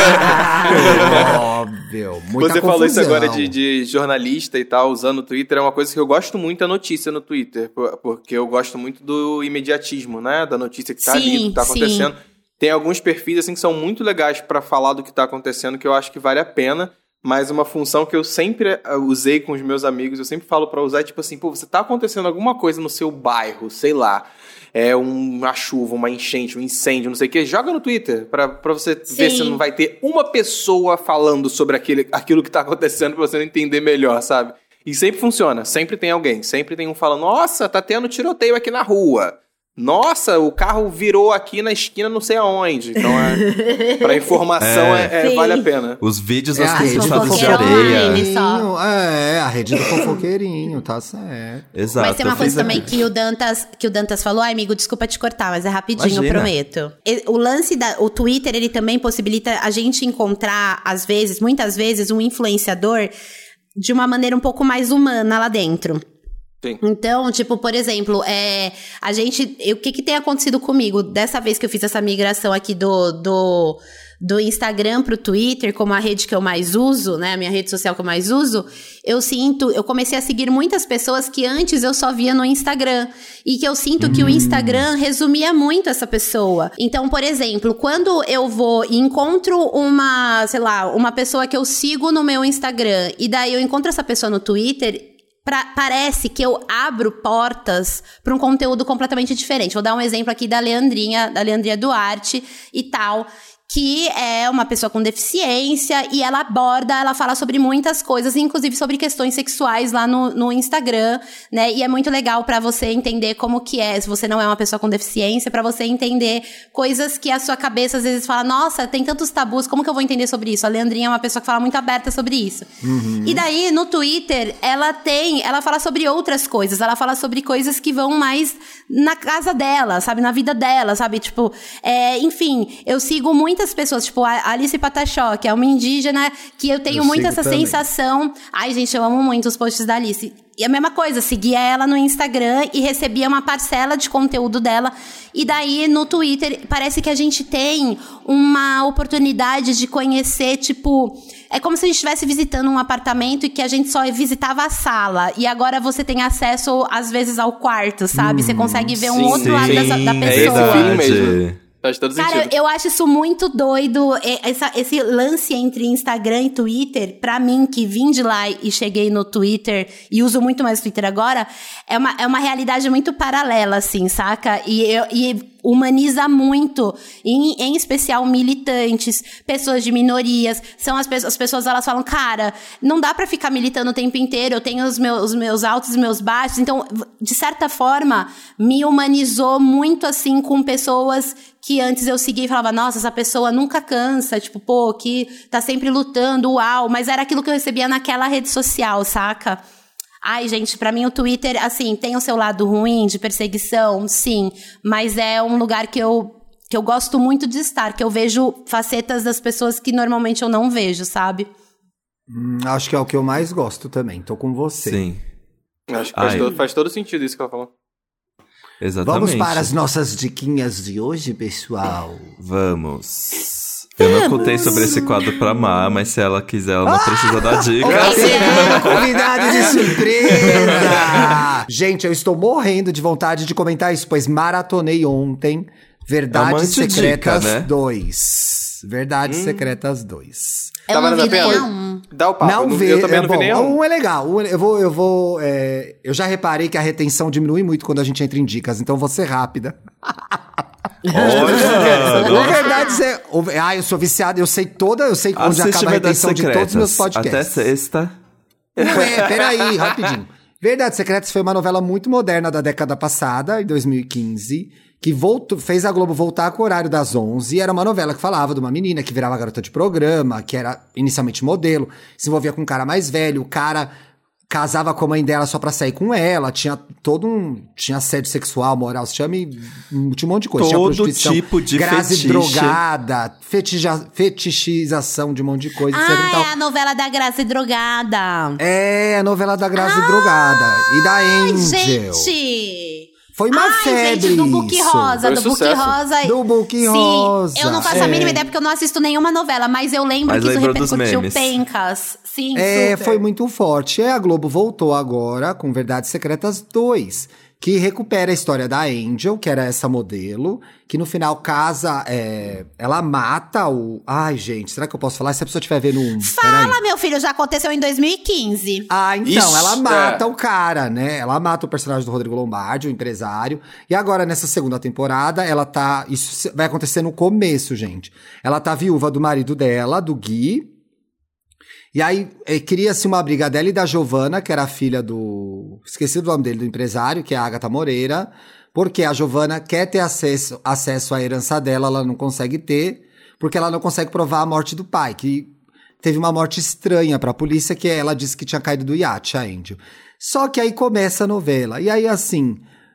Óbvio. Muita Você confusão. falou isso agora de, de jornalista e tal, usando o Twitter. É uma coisa que eu gosto muito, a notícia no Twitter. Porque eu gosto muito do imediatismo, né? Da notícia que tá sim, ali, do que tá acontecendo. Sim. Tem alguns perfis, assim, que são muito legais pra falar do que tá acontecendo, que eu acho que vale a pena. Mas uma função que eu sempre usei com os meus amigos, eu sempre falo pra usar, é tipo assim, pô, você tá acontecendo alguma coisa no seu bairro, sei lá, é uma chuva, uma enchente, um incêndio, não sei o que, joga no Twitter pra, pra você Sim. ver se não vai ter uma pessoa falando sobre aquele, aquilo que tá acontecendo pra você não entender melhor, sabe? E sempre funciona, sempre tem alguém, sempre tem um falando, nossa, tá tendo tiroteio aqui na rua. Nossa, o carro virou aqui na esquina não sei aonde. Então, é, pra informação, é. É, é, vale a pena. Os vídeos é das cruzadas de areia. Só. É, a rede do fofoqueirinho, tá certo. Exato. Mas tem uma coisa também aqui. que o, Dantas, que o Dantas falou. Ai, amigo, desculpa te cortar, mas é rapidinho, Imagina. eu prometo. O lance da... O Twitter, ele também possibilita a gente encontrar, às vezes, muitas vezes, um influenciador de uma maneira um pouco mais humana lá dentro. Sim. Então, tipo, por exemplo, é, a gente... O que que tem acontecido comigo? Dessa vez que eu fiz essa migração aqui do, do, do Instagram pro Twitter, como a rede que eu mais uso, né? A minha rede social que eu mais uso, eu sinto... Eu comecei a seguir muitas pessoas que antes eu só via no Instagram. E que eu sinto hum. que o Instagram resumia muito essa pessoa. Então, por exemplo, quando eu vou e encontro uma, sei lá, uma pessoa que eu sigo no meu Instagram, e daí eu encontro essa pessoa no Twitter... Pra, parece que eu abro portas para um conteúdo completamente diferente. Vou dar um exemplo aqui da Leandrinha, da Leandrinha Duarte e tal, que é uma pessoa com deficiência, e ela aborda, ela fala sobre muitas coisas, inclusive sobre questões sexuais lá no, no Instagram, né? E é muito legal pra você entender como que é, se você não é uma pessoa com deficiência, pra você entender coisas que a sua cabeça às vezes fala, nossa, tem tantos tabus, como que eu vou entender sobre isso? A Leandrinha é uma pessoa que fala muito aberta sobre isso. Uhum. E daí, no Twitter, ela tem, ela fala sobre outras coisas, ela fala sobre coisas que vão mais na casa dela, sabe? Na vida dela, sabe? Tipo, é, enfim, eu sigo muito muitas pessoas, tipo a Alice Pataxó, que é uma indígena que eu tenho eu muito essa também. sensação. Ai, gente, eu amo muito os posts da Alice. E a mesma coisa, seguia ela no Instagram e recebia uma parcela de conteúdo dela. E daí, no Twitter, parece que a gente tem uma oportunidade de conhecer, tipo... É como se a gente estivesse visitando um apartamento e que a gente só visitava a sala. E agora você tem acesso, às vezes, ao quarto, sabe? Hum, você consegue ver sim, um outro sim, lado dessa, da pessoa. É mesmo. Faz todo sentido. Cara, eu acho isso muito doido, essa, esse lance entre Instagram e Twitter, pra mim, que vim de lá e cheguei no Twitter, e uso muito mais o Twitter agora, é uma, é uma realidade muito paralela, assim, saca? E, eu, e humaniza muito, em, em especial militantes, pessoas de minorias, são as, as pessoas, elas falam, cara, não dá pra ficar militando o tempo inteiro, eu tenho os meus, os meus altos e os meus baixos, então, de certa forma, me humanizou muito, assim, com pessoas que antes eu seguia e falava, nossa, essa pessoa nunca cansa, tipo, pô, que tá sempre lutando, uau, mas era aquilo que eu recebia naquela rede social, saca? Ai, gente, pra mim o Twitter, assim, tem o seu lado ruim de perseguição, sim, mas é um lugar que eu, que eu gosto muito de estar, que eu vejo facetas das pessoas que normalmente eu não vejo, sabe? Hum, acho que é o que eu mais gosto também, tô com você. Sim. Acho que faz todo, faz todo sentido isso que ela falou. Exatamente. Vamos para as nossas diquinhas de hoje, pessoal? Vamos. Eu não contei sobre esse quadro pra Má, mas se ela quiser, ela não ah! precisa dar dica. É convidado de surpresa! Gente, eu estou morrendo de vontade de comentar isso, pois maratonei ontem Verdades é Secretas dica, né? dois. Verdades hum. Secretas dois. Eu tá não vi nem um. Dá o papo. Não eu, vê, eu também é não bom, vi nenhum. Um é legal. Um, eu vou, eu vou. É, eu já reparei que a retenção diminui muito quando a gente entra em dicas, então vou ser rápida. Olha, Na verdade, você, ah, eu sou viciado, eu sei toda, eu sei onde Assiste acaba a retenção de todos os meus podcasts. Até sexta. Ué, peraí, rapidinho. Verdades Secretas foi uma novela muito moderna da década passada, em dois mil e quinze, que voltou, fez a Globo voltar com o horário das onze. Era uma novela que falava de uma menina que virava garota de programa, que era inicialmente modelo, se envolvia com um cara mais velho, o cara casava com a mãe dela só pra sair com ela, tinha todo um... Tinha assédio sexual, moral, se chama, tinha um monte de coisa. Todo tinha tipo de grase fetiche. drogada, fetija, fetichização de um monte de coisa, ah, etcétera. Ah, é a novela da Grazi Drogada. É, a novela da Grazi ah, Drogada. E da Angel. Gente... Foi uma Ai, febre gente, do Book isso. Rosa, Foi do sucesso. Book Rosa. Do Book Sim, Rosa. eu não faço é. a mínima ideia porque eu não assisto nenhuma novela, mas eu lembro mas que isso lembro repercutiu pencas. Sim, É, super. foi muito forte. É, a Globo voltou agora com Verdades Secretas dois, que recupera a história da Angel, que era essa modelo, que no final casa, é, ela mata o... Ai, gente, será que eu posso falar? Se a pessoa estiver vendo um... Fala, meu filho, já aconteceu em dois mil e quinze. Ah, então, Ixi, ela mata é. o cara, né? Ela mata o personagem do Rodrigo Lombardi, o empresário. E agora, nessa segunda temporada, ela tá... Isso vai acontecer no começo, gente. Ela tá viúva do marido dela, do Gui. E aí, eh, cria-se uma briga dela e da Giovana, que era a filha do... Esqueci o nome dele, do empresário, que é a Agatha Moreira. Porque a Giovana quer ter acesso, acesso à herança dela, ela não consegue ter. Porque ela não consegue provar a morte do pai, que teve uma morte estranha pra polícia, que ela disse que tinha caído do iate, a Angel. Só que aí começa a novela. E aí, assim...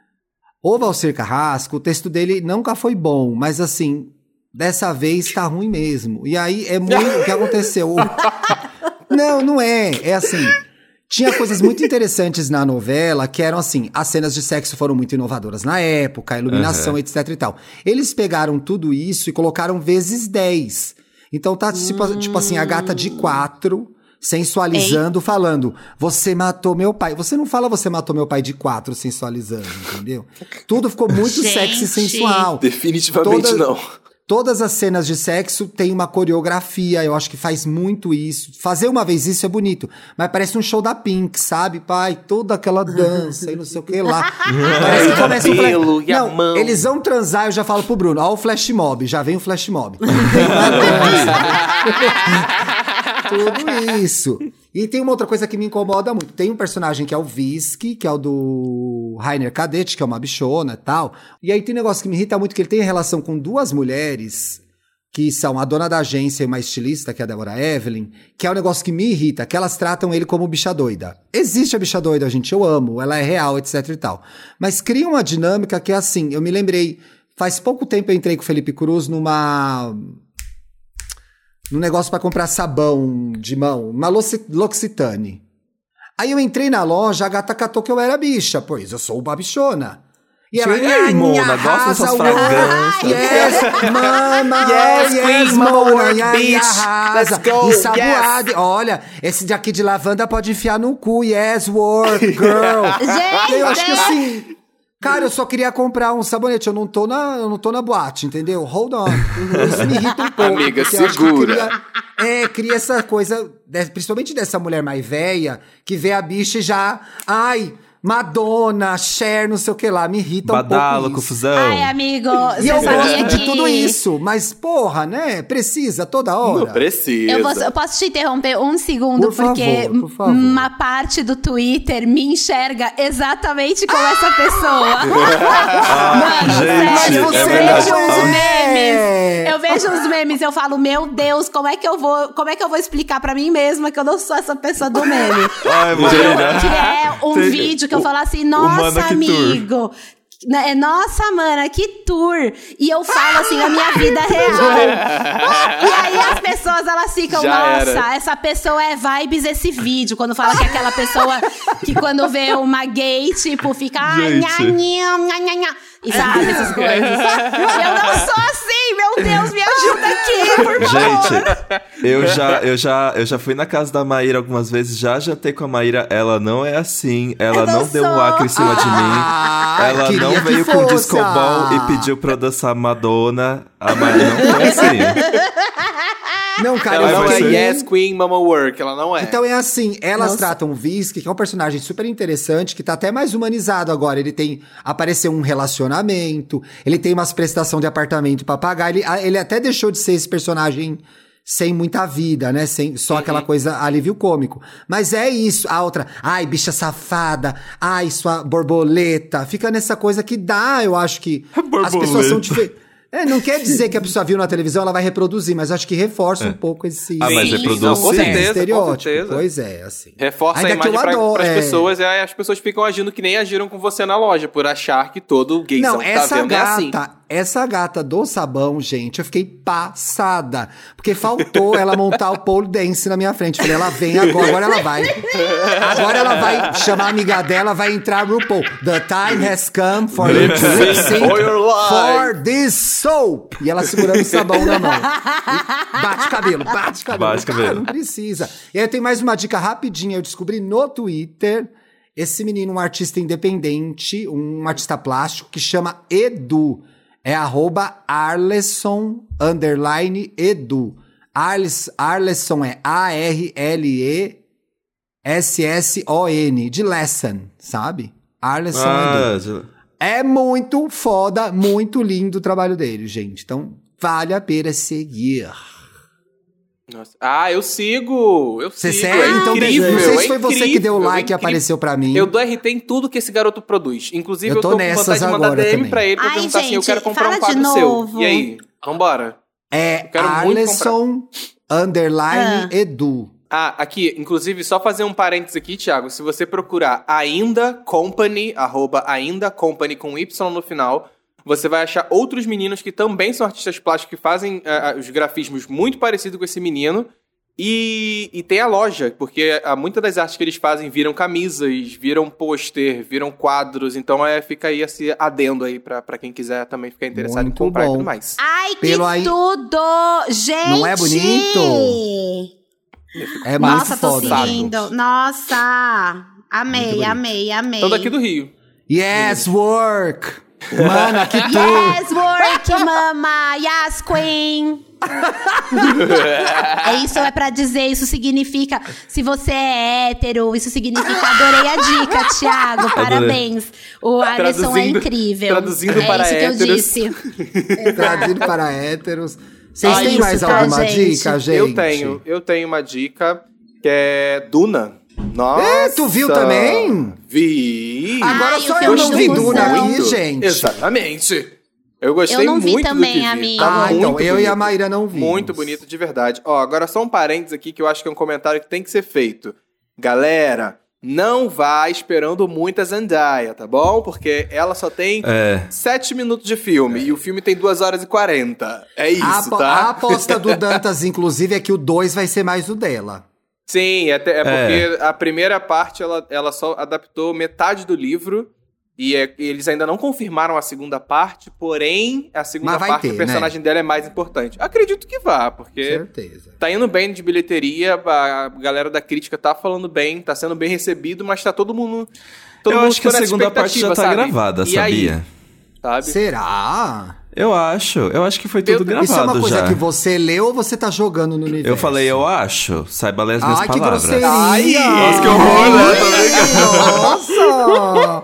O Valcir Carrasco, o texto dele nunca foi bom, mas assim... Dessa vez tá ruim mesmo. E aí, é muito... O que aconteceu... Não, não é. É assim, tinha coisas muito interessantes na novela que eram assim, as cenas de sexo foram muito inovadoras na época, a iluminação, uhum. etc e tal. Eles pegaram tudo isso e colocaram vezes dez. Então tá tipo, hum. tipo assim, a gata de quatro, sensualizando, Ei. falando, você matou meu pai. Você não fala você matou meu pai de quatro, sensualizando, entendeu? Tudo ficou muito Gente. sexy e sensual. Definitivamente Toda... não. Todas as cenas de sexo tem uma coreografia, eu acho que faz muito isso. Fazer uma vez isso é bonito, mas parece um show da Pink, sabe, pai? Toda aquela dança e não sei o que lá. Parece que começa o cabelo flash... e a Não, mão. eles vão transar, eu já falo pro Bruno, ó o flash mob, já vem o flash mob. Tudo isso. E tem uma outra coisa que me incomoda muito. Tem um personagem que é o Visky, que é o do Rainer Kadett, que é uma bichona e tal. E aí tem um negócio que me irrita muito, que ele tem relação com duas mulheres, que são a dona da agência e uma estilista, que é a Deborah Evelyn, que é um negócio que me irrita, que elas tratam ele como bicha doida. Existe a bicha doida, gente, eu amo, ela é real, etc e tal. Mas cria uma dinâmica que é assim, eu me lembrei, faz pouco tempo eu entrei com o Felipe Cruz numa... num negócio pra comprar sabão de mão, uma L'Occitane. Aí eu entrei na loja, a gata catou que eu era bicha, pois eu sou uma bichona. E ela, Ei, Mona, gosta dessas fragrâncias. Yes, mama, Yes, yes, queen, Mona, mama work, e aí bitch. arrasa. Let's go, Ensaboado. Olha, esse daqui de lavanda pode enfiar no cu, yes, work, girl. Gente, Eu acho que assim... Cara, eu só queria comprar um sabonete, eu não tô na, eu não tô na boate, entendeu? Hold on. Isso me irrita um pouco. Amiga, porque eu acho que segura. Cria, é, cria essa coisa, principalmente dessa mulher mais velha, que vê a bicha e já... Ai, Madonna, Cher, não sei o que lá, me irrita um Badalo, pouco isso. confusão. Ai, amigo, E você eu sabia gosto de que... tudo isso, mas porra, né? Precisa toda hora. Não precisa. Eu, vou- eu posso te interromper um segundo, Por porque favor, por favor. uma parte do Twitter me enxerga exatamente como essa pessoa. Mano, gente, sério, é eu verdade. vejo uns É. memes. Eu vejo uns memes e eu falo, meu Deus, como é que eu vou, como é que eu vou explicar pra mim mesma que eu não sou essa pessoa do meme? Ai, Que Marina. é um Tem- vídeo que eu o- falo assim, o nossa, Mana que amigo. Né, nossa, mana, que tour! E eu falo assim, a minha vida real. E aí as pessoas, elas ficam, Já nossa, era. essa pessoa é vibes esse vídeo. Quando fala que é aquela pessoa que quando vê uma gay, tipo, fica... Ai, nha, Gente. nha, nha, nha, nha. E sabe, essas coisas. Eu não sou assim, meu Deus, me ajuda aqui, por favor. Gente, eu já, eu, já, eu já fui na casa da Maíra algumas vezes, já jantei com a Maíra, ela não é assim, ela Eu não, não deu um sou. acre em cima de Ah, mim, ela queria não que veio com fosse, disco ball ah. e pediu pra eu dançar Madonna, a Maíra não foi assim. Não, cara, Ela eu não é fiquei- yes, queen, mama work. Ela não é. Então é assim, elas Nossa. tratam o Visky, que é um personagem super interessante, que tá até mais humanizado agora. Ele tem, apareceu um relacionamento, ele tem umas prestações de apartamento pra pagar, ele, ele até deixou de ser esse personagem sem muita vida, né? Sem, só aquela coisa alívio cômico. Mas é isso, a outra, ai, bicha safada, ai, sua borboleta, fica nessa coisa que dá, eu acho que as pessoas são diferentes. É, não quer dizer que a pessoa viu na televisão, ela vai reproduzir, mas acho que reforça um pouco esse, Ah, mas Sim, reproduz não, com sim. certeza, estereótipo. com certeza. Pois é, assim. Reforça Ainda a imagem que eu pra, adoro, pras é. pessoas e aí as pessoas ficam agindo que nem agiram com você na loja, por achar que todo gaysão Não, que tá essa vendo é assim. gata, essa gata do sabão, gente, eu fiquei passada. Porque faltou ela montar o pole dance na minha frente. Falei, ela vem agora, agora ela vai. Agora ela vai chamar a amiga dela, vai entrar no RuPaul. The time has come for you to lip sync For your life. for this soap. E ela segurando o sabão na mão. E bate cabelo, bate cabelo. Bate Cara, cabelo. não precisa. E aí tem mais uma dica rapidinha. Eu descobri no Twitter esse menino, um artista independente, um artista plástico que chama Edu. É arroba Arleson underline Edu. Arles, Arleson é A R L E S S O N, de lesson, sabe? Arleson Ah, Edu. já- É muito foda, muito lindo o trabalho dele, gente. Então, vale a pena seguir. Nossa. Ah, eu sigo! Eu Você sigo! segue? É Então, incrível, não sei é se foi você que incrível, deu é like e incrível. apareceu pra mim. Eu dou R T em tudo que esse garoto produz. Inclusive, Eu eu tô tô, com nessas vontade de mandar agora D M também. pra ele pra Ai, perguntar assim, eu gente, quero comprar um fala de quadro novo. seu. E aí? Vambora. É quero muito Arleson underline Ah. Edu. Ah, aqui, inclusive, só fazer um parênteses aqui, Thiago. Se você procurar Ainda Company, arroba Ainda Company com Y no final, você vai achar outros meninos que também são artistas plásticos que fazem uh, os grafismos muito parecidos com esse menino. E, e tem a loja, porque uh, muitas das artes que eles fazem viram camisas, viram pôster, viram quadros. Então é, fica aí esse adendo aí pra, pra quem quiser também ficar interessado Muito em comprar bom. e tudo mais. Ai, que Pelo aí- tudo! Gente! Não é bonito? É muito Nossa, tô foda. seguindo. Nossa! Amei, Muito bonito. amei, amei. Então daqui do Rio. Yes, work! Mana, que tu... Yes, work, mama! Yes, queen! É isso, é pra dizer, isso significa, se você é hétero, isso significa, adorei a dica, Thiago, parabéns. O Alisson é incrível. Traduzindo é para isso héteros. que eu disse. Traduzindo para héteros. Vocês Ah, têm isso, mais tá, alguma gente? dica, gente? Eu tenho, eu tenho uma dica que é Duna. Nossa! É, tu viu também? Vi! Agora Ai, só o eu filme não do vi Busão. Duna aqui, Muito. gente. Exatamente. Eu gostei Eu não vi muito também, do que vi. amigo. Tá Ah, muito então, eu e a bonito. Maíra não vimos. Muito bonito, de verdade. Ó, agora só um parênteses aqui que eu acho que é um comentário que tem que ser feito. Galera, não vá esperando muito a Zendaya, tá bom? Porque ela só tem É. sete minutos de filme e o filme tem duas horas e quarenta. É isso, a, apo- tá? a aposta do Dantas, inclusive, é que o dois vai ser mais o dela. Sim, é, te- é É. porque a primeira parte ela, ela só adaptou metade do livro e é- eles ainda não confirmaram a segunda parte, porém a segunda Mas vai parte ter, o personagem dela é mais importante. Acredito que vá, porque Certeza. tá indo bem de bilheteria, a galera da crítica tá falando bem, tá sendo bem recebido, mas tá todo mundo todo Eu mundo acho que a ficou nessa segunda parte já expectativa, tá sabe? gravada, E aí, sabia? sabe? Será? Eu acho. Eu acho que foi tudo Eu- gravado Isso é uma coisa já. que você leu ou você tá jogando no universo? Eu falei, eu acho. Saiba ler as minhas Ai, que palavras. grosseria! Ai, nossa, que horror, né? Nossa!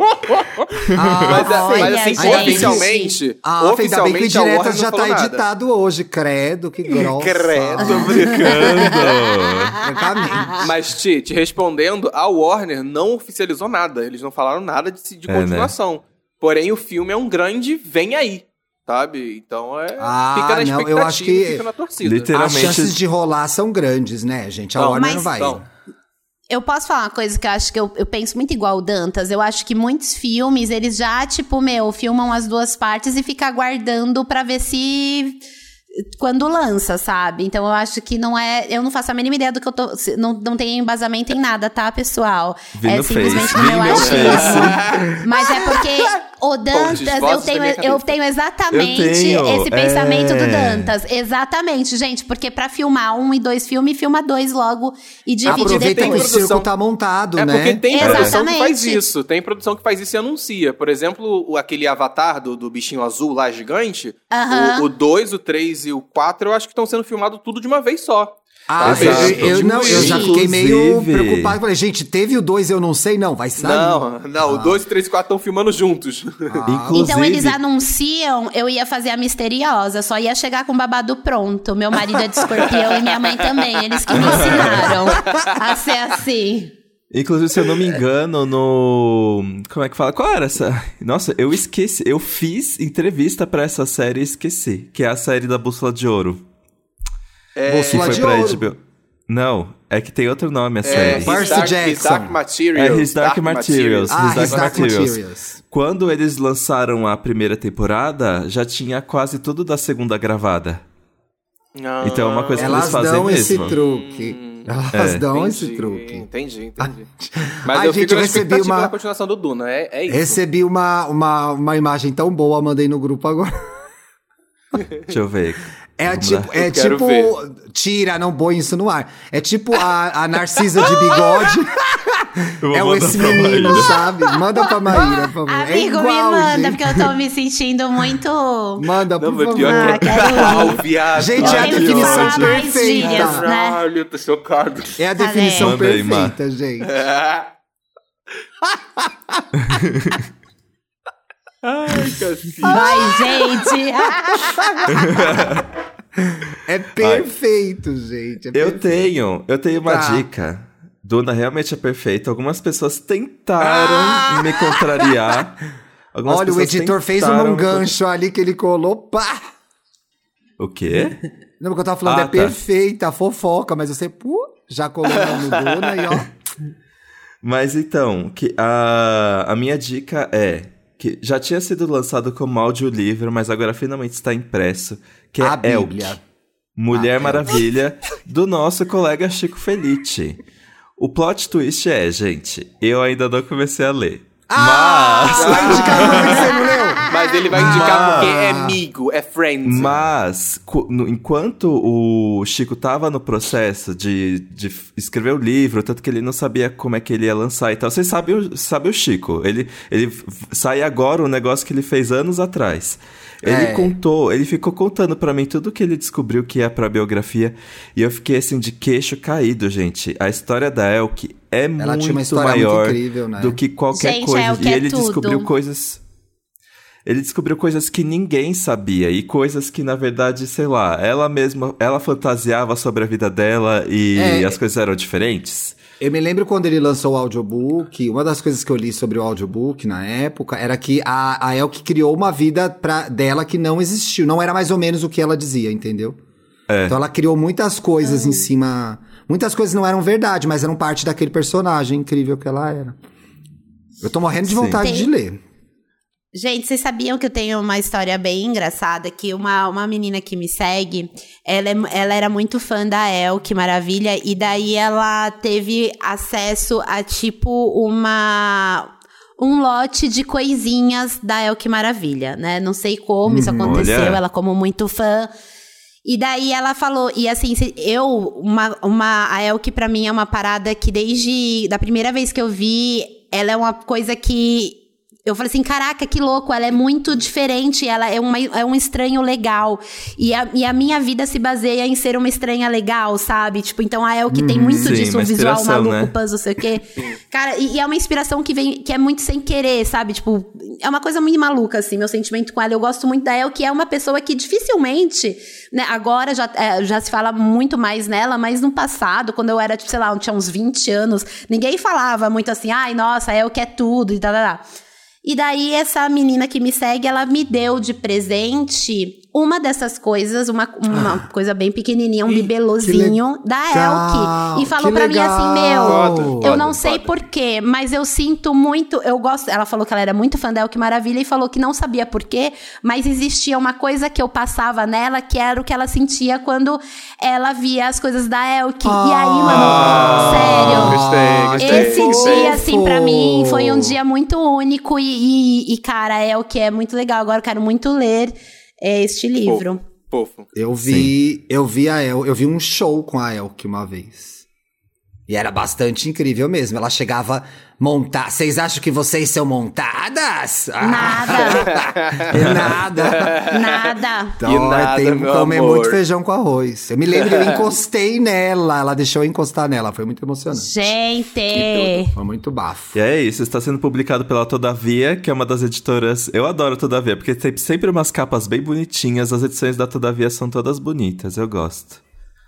Ah, Mas, Olha, mas assim, gente. oficialmente, Ah, ainda bem que o oficialmente a Indiretas Warner já não falou tá nada. editado hoje, credo, que grossa. Credo. Tô brincando. Francamente. Mas, Ti, te respondendo, a Warner não oficializou nada. Eles não falaram nada de, de É, né? continuação. Porém, o filme é um grande vem aí, sabe? Então, é, Ah, fica na não, expectativa, eu acho que fica na torcida. literal- As Literalmente- chances de rolar são grandes, né, gente? A Não, Warner mas- não vai. Então, Eu posso falar uma coisa que eu acho que eu, eu penso muito igual o Dantas. Eu acho que muitos filmes, eles já, tipo, meu, filmam as duas partes e ficam aguardando pra ver se... Quando lança, sabe? Então eu acho que não é... Eu não faço a mínima ideia do que eu tô... se- Não, não tem embasamento em nada, tá, pessoal? Vi é no simplesmente Face, no vi meu no meu achismo. Mas é porque o Dantas, eu vozes da tenho, minha eu cabeça. tenho exatamente Eu tenho, esse pensamento é. do Dantas. Exatamente, gente. Porque pra filmar um e dois filmes, filma dois logo e divide Aproveita que tem o depois. produção. circo tá montado, é né? porque tem produção que faz Exatamente. isso. Tem produção que faz isso e anuncia. Por exemplo, o, aquele avatar do, do bichinho azul lá, gigante. Aham. O dois, o três e o quatro, eu acho que estão sendo filmados tudo de uma vez só. Ah, Exato. eu, eu, não, eu já fiquei meio Inclusive- preocupado. Falei, gente, teve o dois, eu não sei, não, vai sair. Não, não, o dois, o três e o quatro estão filmando juntos. Inclusive, Então eles anunciam, eu ia fazer a misteriosa, só ia chegar com o babado pronto. Meu marido é de escorpião e minha mãe também, eles que me ensinaram a ser assim. Inclusive, se eu não me engano, no... Como é que fala? Qual era essa? Nossa, eu esqueci. Eu fiz entrevista pra essa série e esqueci. Que é a série da Bússola de Ouro. É, Que Bússola foi de pra Ouro. H B O. Não, é que tem outro nome a é, série. His Percy Dark, His Jackson. Dark Materials. É, His Dark Materials. Ah, His Dark His Dark Materials. Materials. Quando eles lançaram a primeira temporada, já tinha quase tudo da segunda gravada. Ah, Então é uma coisa que Elas eles fazem dão mesmo. esse truque. Elas É. dão entendi, esse truque. Entendi, entendi. Mas Ai, eu gente, fico eu na recebi expectativa uma- da continuação do Duna, é, é isso. Recebi uma, uma, uma imagem tão boa, mandei no grupo agora. Deixa eu ver. É Vamos tipo, lá. é Eu quero tipo ver. tira, não põe isso no ar. É tipo a, a Narcisa de bigode. Eu vou É o mandar esse pra menino, Maíra. sabe? Manda pra Maíra, por favor. É Amigo, igual, me manda, gente. porque eu tô me sentindo muito... Manda, por Não, mas favor. pior Ah, que é quero ir. uau, viado. Gente, Eu é a tenho que definição falar mais perfeita. gírias, né? Caralho, eu tô chocado. É a Tá definição vendo? Manda aí, Má. perfeita, gente. Ai, cacete. Ai, gente! É perfeito, gente. é Eu perfeito. tenho, eu tenho uma Tá. dica. Duna realmente é perfeito. Algumas pessoas tentaram Ah! me contrariar. Algumas Olha, o pessoas editor fez tentaram um me gancho ali que ele colou, pá! O quê? Não, porque eu tava falando, Ah, é tá. perfeita, a fofoca, mas você, pô, já colou no Duna e ó. Mas então, que a, a minha dica é que já tinha sido lançado como audiolivro, mas agora finalmente está impresso, que é A Elk, Bíblia. Mulher Ah, Maravilha, do nosso colega Chico Felice. O plot twist é, gente, eu ainda não comecei a ler. Ah! Mas- Vai indicar uma que você não leu? Mas ele vai indicar Mas- porque é amigo, é friend. Mas, cu- no- enquanto o Chico tava no processo de, de f- escrever o livro, tanto que ele não sabia como é que ele ia lançar e tal. Vocês sabem o, sabem o Chico. Ele, ele f- sai agora um negócio que ele fez anos atrás. Ele É. contou, ele ficou contando pra mim tudo que ele descobriu que é pra biografia. E eu fiquei assim de queixo caído, gente. A história da Elke é Ela tinha uma muito história muito maior incrível, né? do que qualquer Gente, a coisa. Elke E é ele tudo. descobriu coisas. Ele descobriu coisas que ninguém sabia e coisas que, na verdade, sei lá, ela mesma, ela fantasiava sobre a vida dela e É. as coisas eram diferentes. Eu me lembro quando ele lançou o audiobook, uma das coisas que eu li sobre o audiobook na época era que a, a Elke criou uma vida pra, dela que não existiu. Não era mais ou menos o que ela dizia, entendeu? É. Então ela criou muitas coisas em cima... Muitas coisas não eram verdade, mas eram parte daquele personagem incrível que ela era. Eu tô morrendo de Sim. vontade Tem- de ler. Gente, vocês sabiam que eu tenho uma história bem engraçada? Que uma, uma menina que me segue, ela, é- ela era muito fã da Elke Maravilha, e daí ela teve acesso a, tipo, uma... um lote de coisinhas da Elke Maravilha, né? Não sei como isso aconteceu, olha. ela como muito fã. E daí ela falou, e assim, se- eu, uma, uma, a Elke pra mim é uma parada que desde, da primeira vez que eu vi, ela é uma coisa que... Eu falei assim, caraca, que louco, ela é muito diferente, ela é, uma, é um estranho legal. E a, e a minha vida se baseia em ser uma estranha legal, sabe? Tipo, então a Elke tem muito Sim, disso, uma um visual inspiração, maluco, né? puzzle, sei o quê. Cara, e, e é uma inspiração que vem, que é muito sem querer, sabe? Tipo, é uma coisa muito maluca, assim, meu sentimento com ela. Eu gosto muito da Elke, é uma pessoa que dificilmente, né, agora já, é, já se fala muito mais nela, mas no passado, quando eu era, tipo, sei lá, eu tinha uns vinte anos, ninguém falava muito assim, ai, nossa, a Elke é tudo e tal, tal, tal. E daí, essa menina que me segue, ela me deu de presente uma dessas coisas, uma, uma coisa bem pequenininha, um que bibelozinho da legal, Elke. E falou que pra mim assim, meu, Foda, eu foda, não sei foda. porquê, mas eu sinto muito, eu gosto, ela falou que ela era muito fã da Elke Maravilha e falou que não sabia porquê, mas existia uma coisa que eu passava nela, que era o que ela sentia quando ela via as coisas da Elke. E aí, mano, sério... Gostei, gostei. Esse Gostei. dia, assim, pra Fofo. mim, foi um dia muito único e, e, e, cara, é o que é muito legal. Agora eu quero muito ler é, este livro. Fofo. Eu vi, eu vi a El, eu vi um show com a Elke uma vez. E era bastante incrível mesmo. Ela chegava montar. Vocês acham que vocês são montadas? Ah, Nada, é nada. nada. Então, E eu nada, tenho que meu comer amor. muito feijão com arroz. Eu me lembro que eu encostei nela. Ela deixou eu encostar nela. Foi muito emocionante. Gente, Foi muito bafo. E é isso, está sendo publicado pela Todavia, que é uma das editoras... Eu adoro Todavia, porque tem sempre umas capas bem bonitinhas. As edições da Todavia são todas bonitas, eu gosto.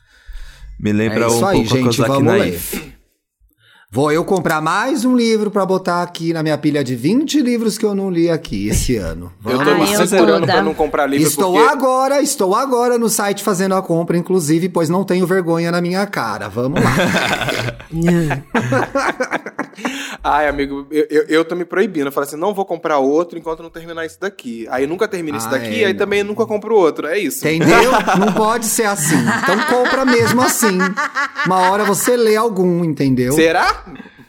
Me lembra É isso um aí, pouco a gente, Kozak vamos Naif. Vou eu comprar mais um livro pra botar aqui na minha pilha de vinte livros que eu não li aqui esse ano. Eu Vamos tô Ai, me lá. eu segurando toda. pra não comprar livro Estou porque... agora, estou agora no site fazendo a compra, inclusive, pois não tenho vergonha na minha cara. Vamos lá. Ai, amigo, eu, eu, eu tô me proibindo. Eu falo assim, não vou comprar outro enquanto não terminar isso daqui. Aí nunca termina isso Ah, daqui, é, aí não. também nunca compro outro. É isso. Entendeu? Não pode ser assim. Então compra mesmo assim. Uma hora você lê algum, entendeu? Será?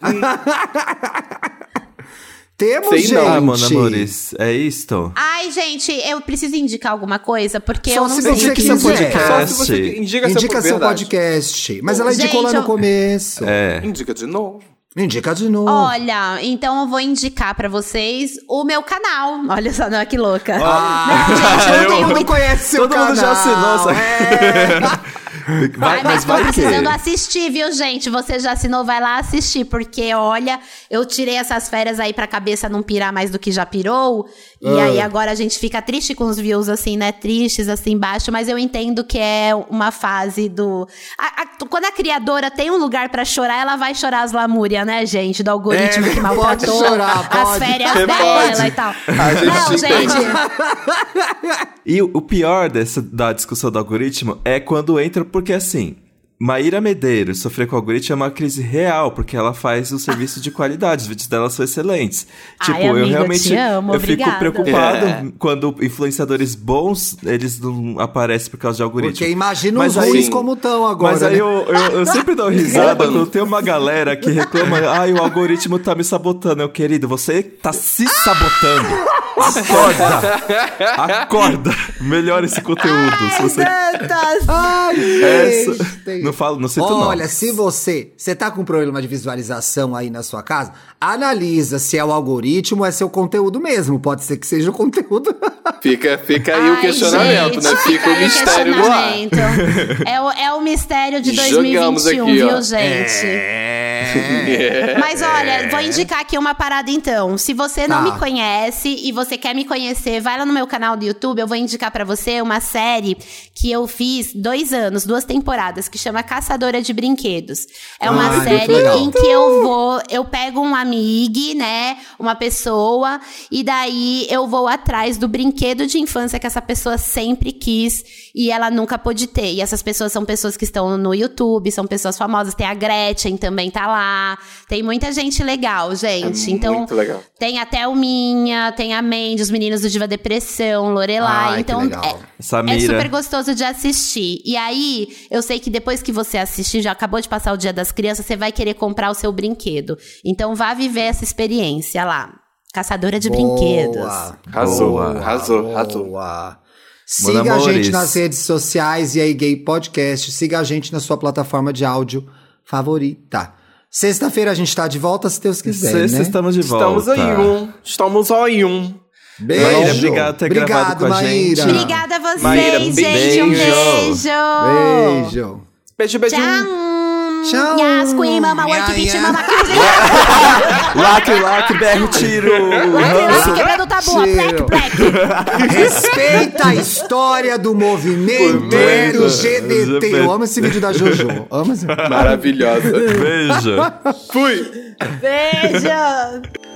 Temos, Sei gente. não. Ah, mano, amores, é isto? ai, gente, eu preciso indicar alguma coisa, porque Só eu não se sei você o que quiser. indicar. Só podcast. se você indica, Indica seu seu verdade. podcast. Mas ela indicou Gente, lá no eu- começo. É. Indica de novo. Indica de novo. Olha, então eu vou indicar pra vocês o meu canal. Olha só, não, que louca. Ah, não, gente, eu não tenho não muito... conhece seu Todo mundo já canal. assinou, É. Vai, Ai, mas tô vai que- precisando assistir, viu, gente? Você já assinou, vai lá assistir, porque, olha, eu tirei essas férias aí pra cabeça não pirar mais do que já pirou, e Ah. aí agora a gente fica triste com os views, assim, né, tristes, assim, embaixo, mas eu entendo que é uma fase do... A- a- quando a criadora tem um lugar pra chorar, ela vai chorar as lamúrias, né, gente? Do algoritmo É, que pode maltratou chorar, as pode. férias Você dela pode. e tal. A gente Não, entende. gente... E o o pior dessa, da discussão do algoritmo é quando entra, porque assim, Maíra Medeiros sofrer com o algoritmo é uma crise real, porque ela faz um serviço de qualidade, os vídeos dela são excelentes. Ai, Tipo, amiga, eu realmente te amo, eu fico obrigada. preocupado É. quando influenciadores bons, eles não aparecem por causa de algoritmo. Porque imagina Mas os aí- ruins como estão agora. Mas aí né? eu, eu, eu sempre dou risada quando tem uma galera que reclama, ai, o algoritmo tá me sabotando. Eu, querido, você tá se sabotando. Acorda! Acorda! Melhora esse conteúdo. Se você... Dantas! Ai, Essa- gente. Não falo, não sinto não. Olha, se você, você tá com problema de visualização aí na sua casa, analisa se é o algoritmo ou é seu conteúdo mesmo. Pode ser que seja o conteúdo. Fica, fica aí o Ai, questionamento, gente, né? Fica o aí mistério no ar. questionamento. É o, é o mistério de Jogamos dois mil e vinte e um, aqui, ó. viu, gente? É. Mas olha, vou indicar aqui uma parada então. Se você não Tá. me conhece e você quer me conhecer, vai lá no meu canal do YouTube, eu vou indicar pra você uma série que eu fiz dois anos, duas temporadas, que chama Caçadora de Brinquedos. É uma Ai, muito série legal. em que eu vou, eu pego um amigo, né, uma pessoa, e daí eu vou atrás do brinquedo de infância que essa pessoa sempre quis e ela nunca pôde ter. E essas pessoas são pessoas que estão no YouTube, são pessoas famosas. Tem a Gretchen também tá lá. Tem muita gente legal, gente. É então, muito legal. tem até o Minha, tem a Mandy, os meninos do Diva Depressão, Lorelai. Ai, então, que legal. é, Samira. é super gostoso de assistir. E aí, eu sei que depois que você assistir, já acabou de passar o Dia das Crianças, você vai querer comprar o seu brinquedo. Então, vá viver essa experiência lá. Caçadora de brinquedos. Boa. Arrasou, Boa. arrasou, arrasou. Boa. Manda Siga a gente amores. nas redes sociais e aí Gay Podcast. Siga a gente na sua plataforma de áudio favorita. Sexta-feira a gente tá de volta, se Deus quiser, Sexta né? estamos de volta. Estamos aí um. Estamos aí um. Beijo. Maíra, obrigado por ter Obrigado, gravado com a gente. Maíra. Obrigada a vocês, Maíra, gente. Um beijo. beijo. Beijo. Beijo, beijo. Tchau. Tchau. Yas, Queen, Mama, Work, Nha, Beat, nha. Mama, Cruise. Lacre, lacre, berro, tiro. ranço. Quebrando o tabu, ó, Tiro. plec, plec. Respeita a história do movimento Movimento L G B T. Eu amo esse vídeo da Jojo. Amo esse... Maravilhosa. Beijo. Fui. Beijo.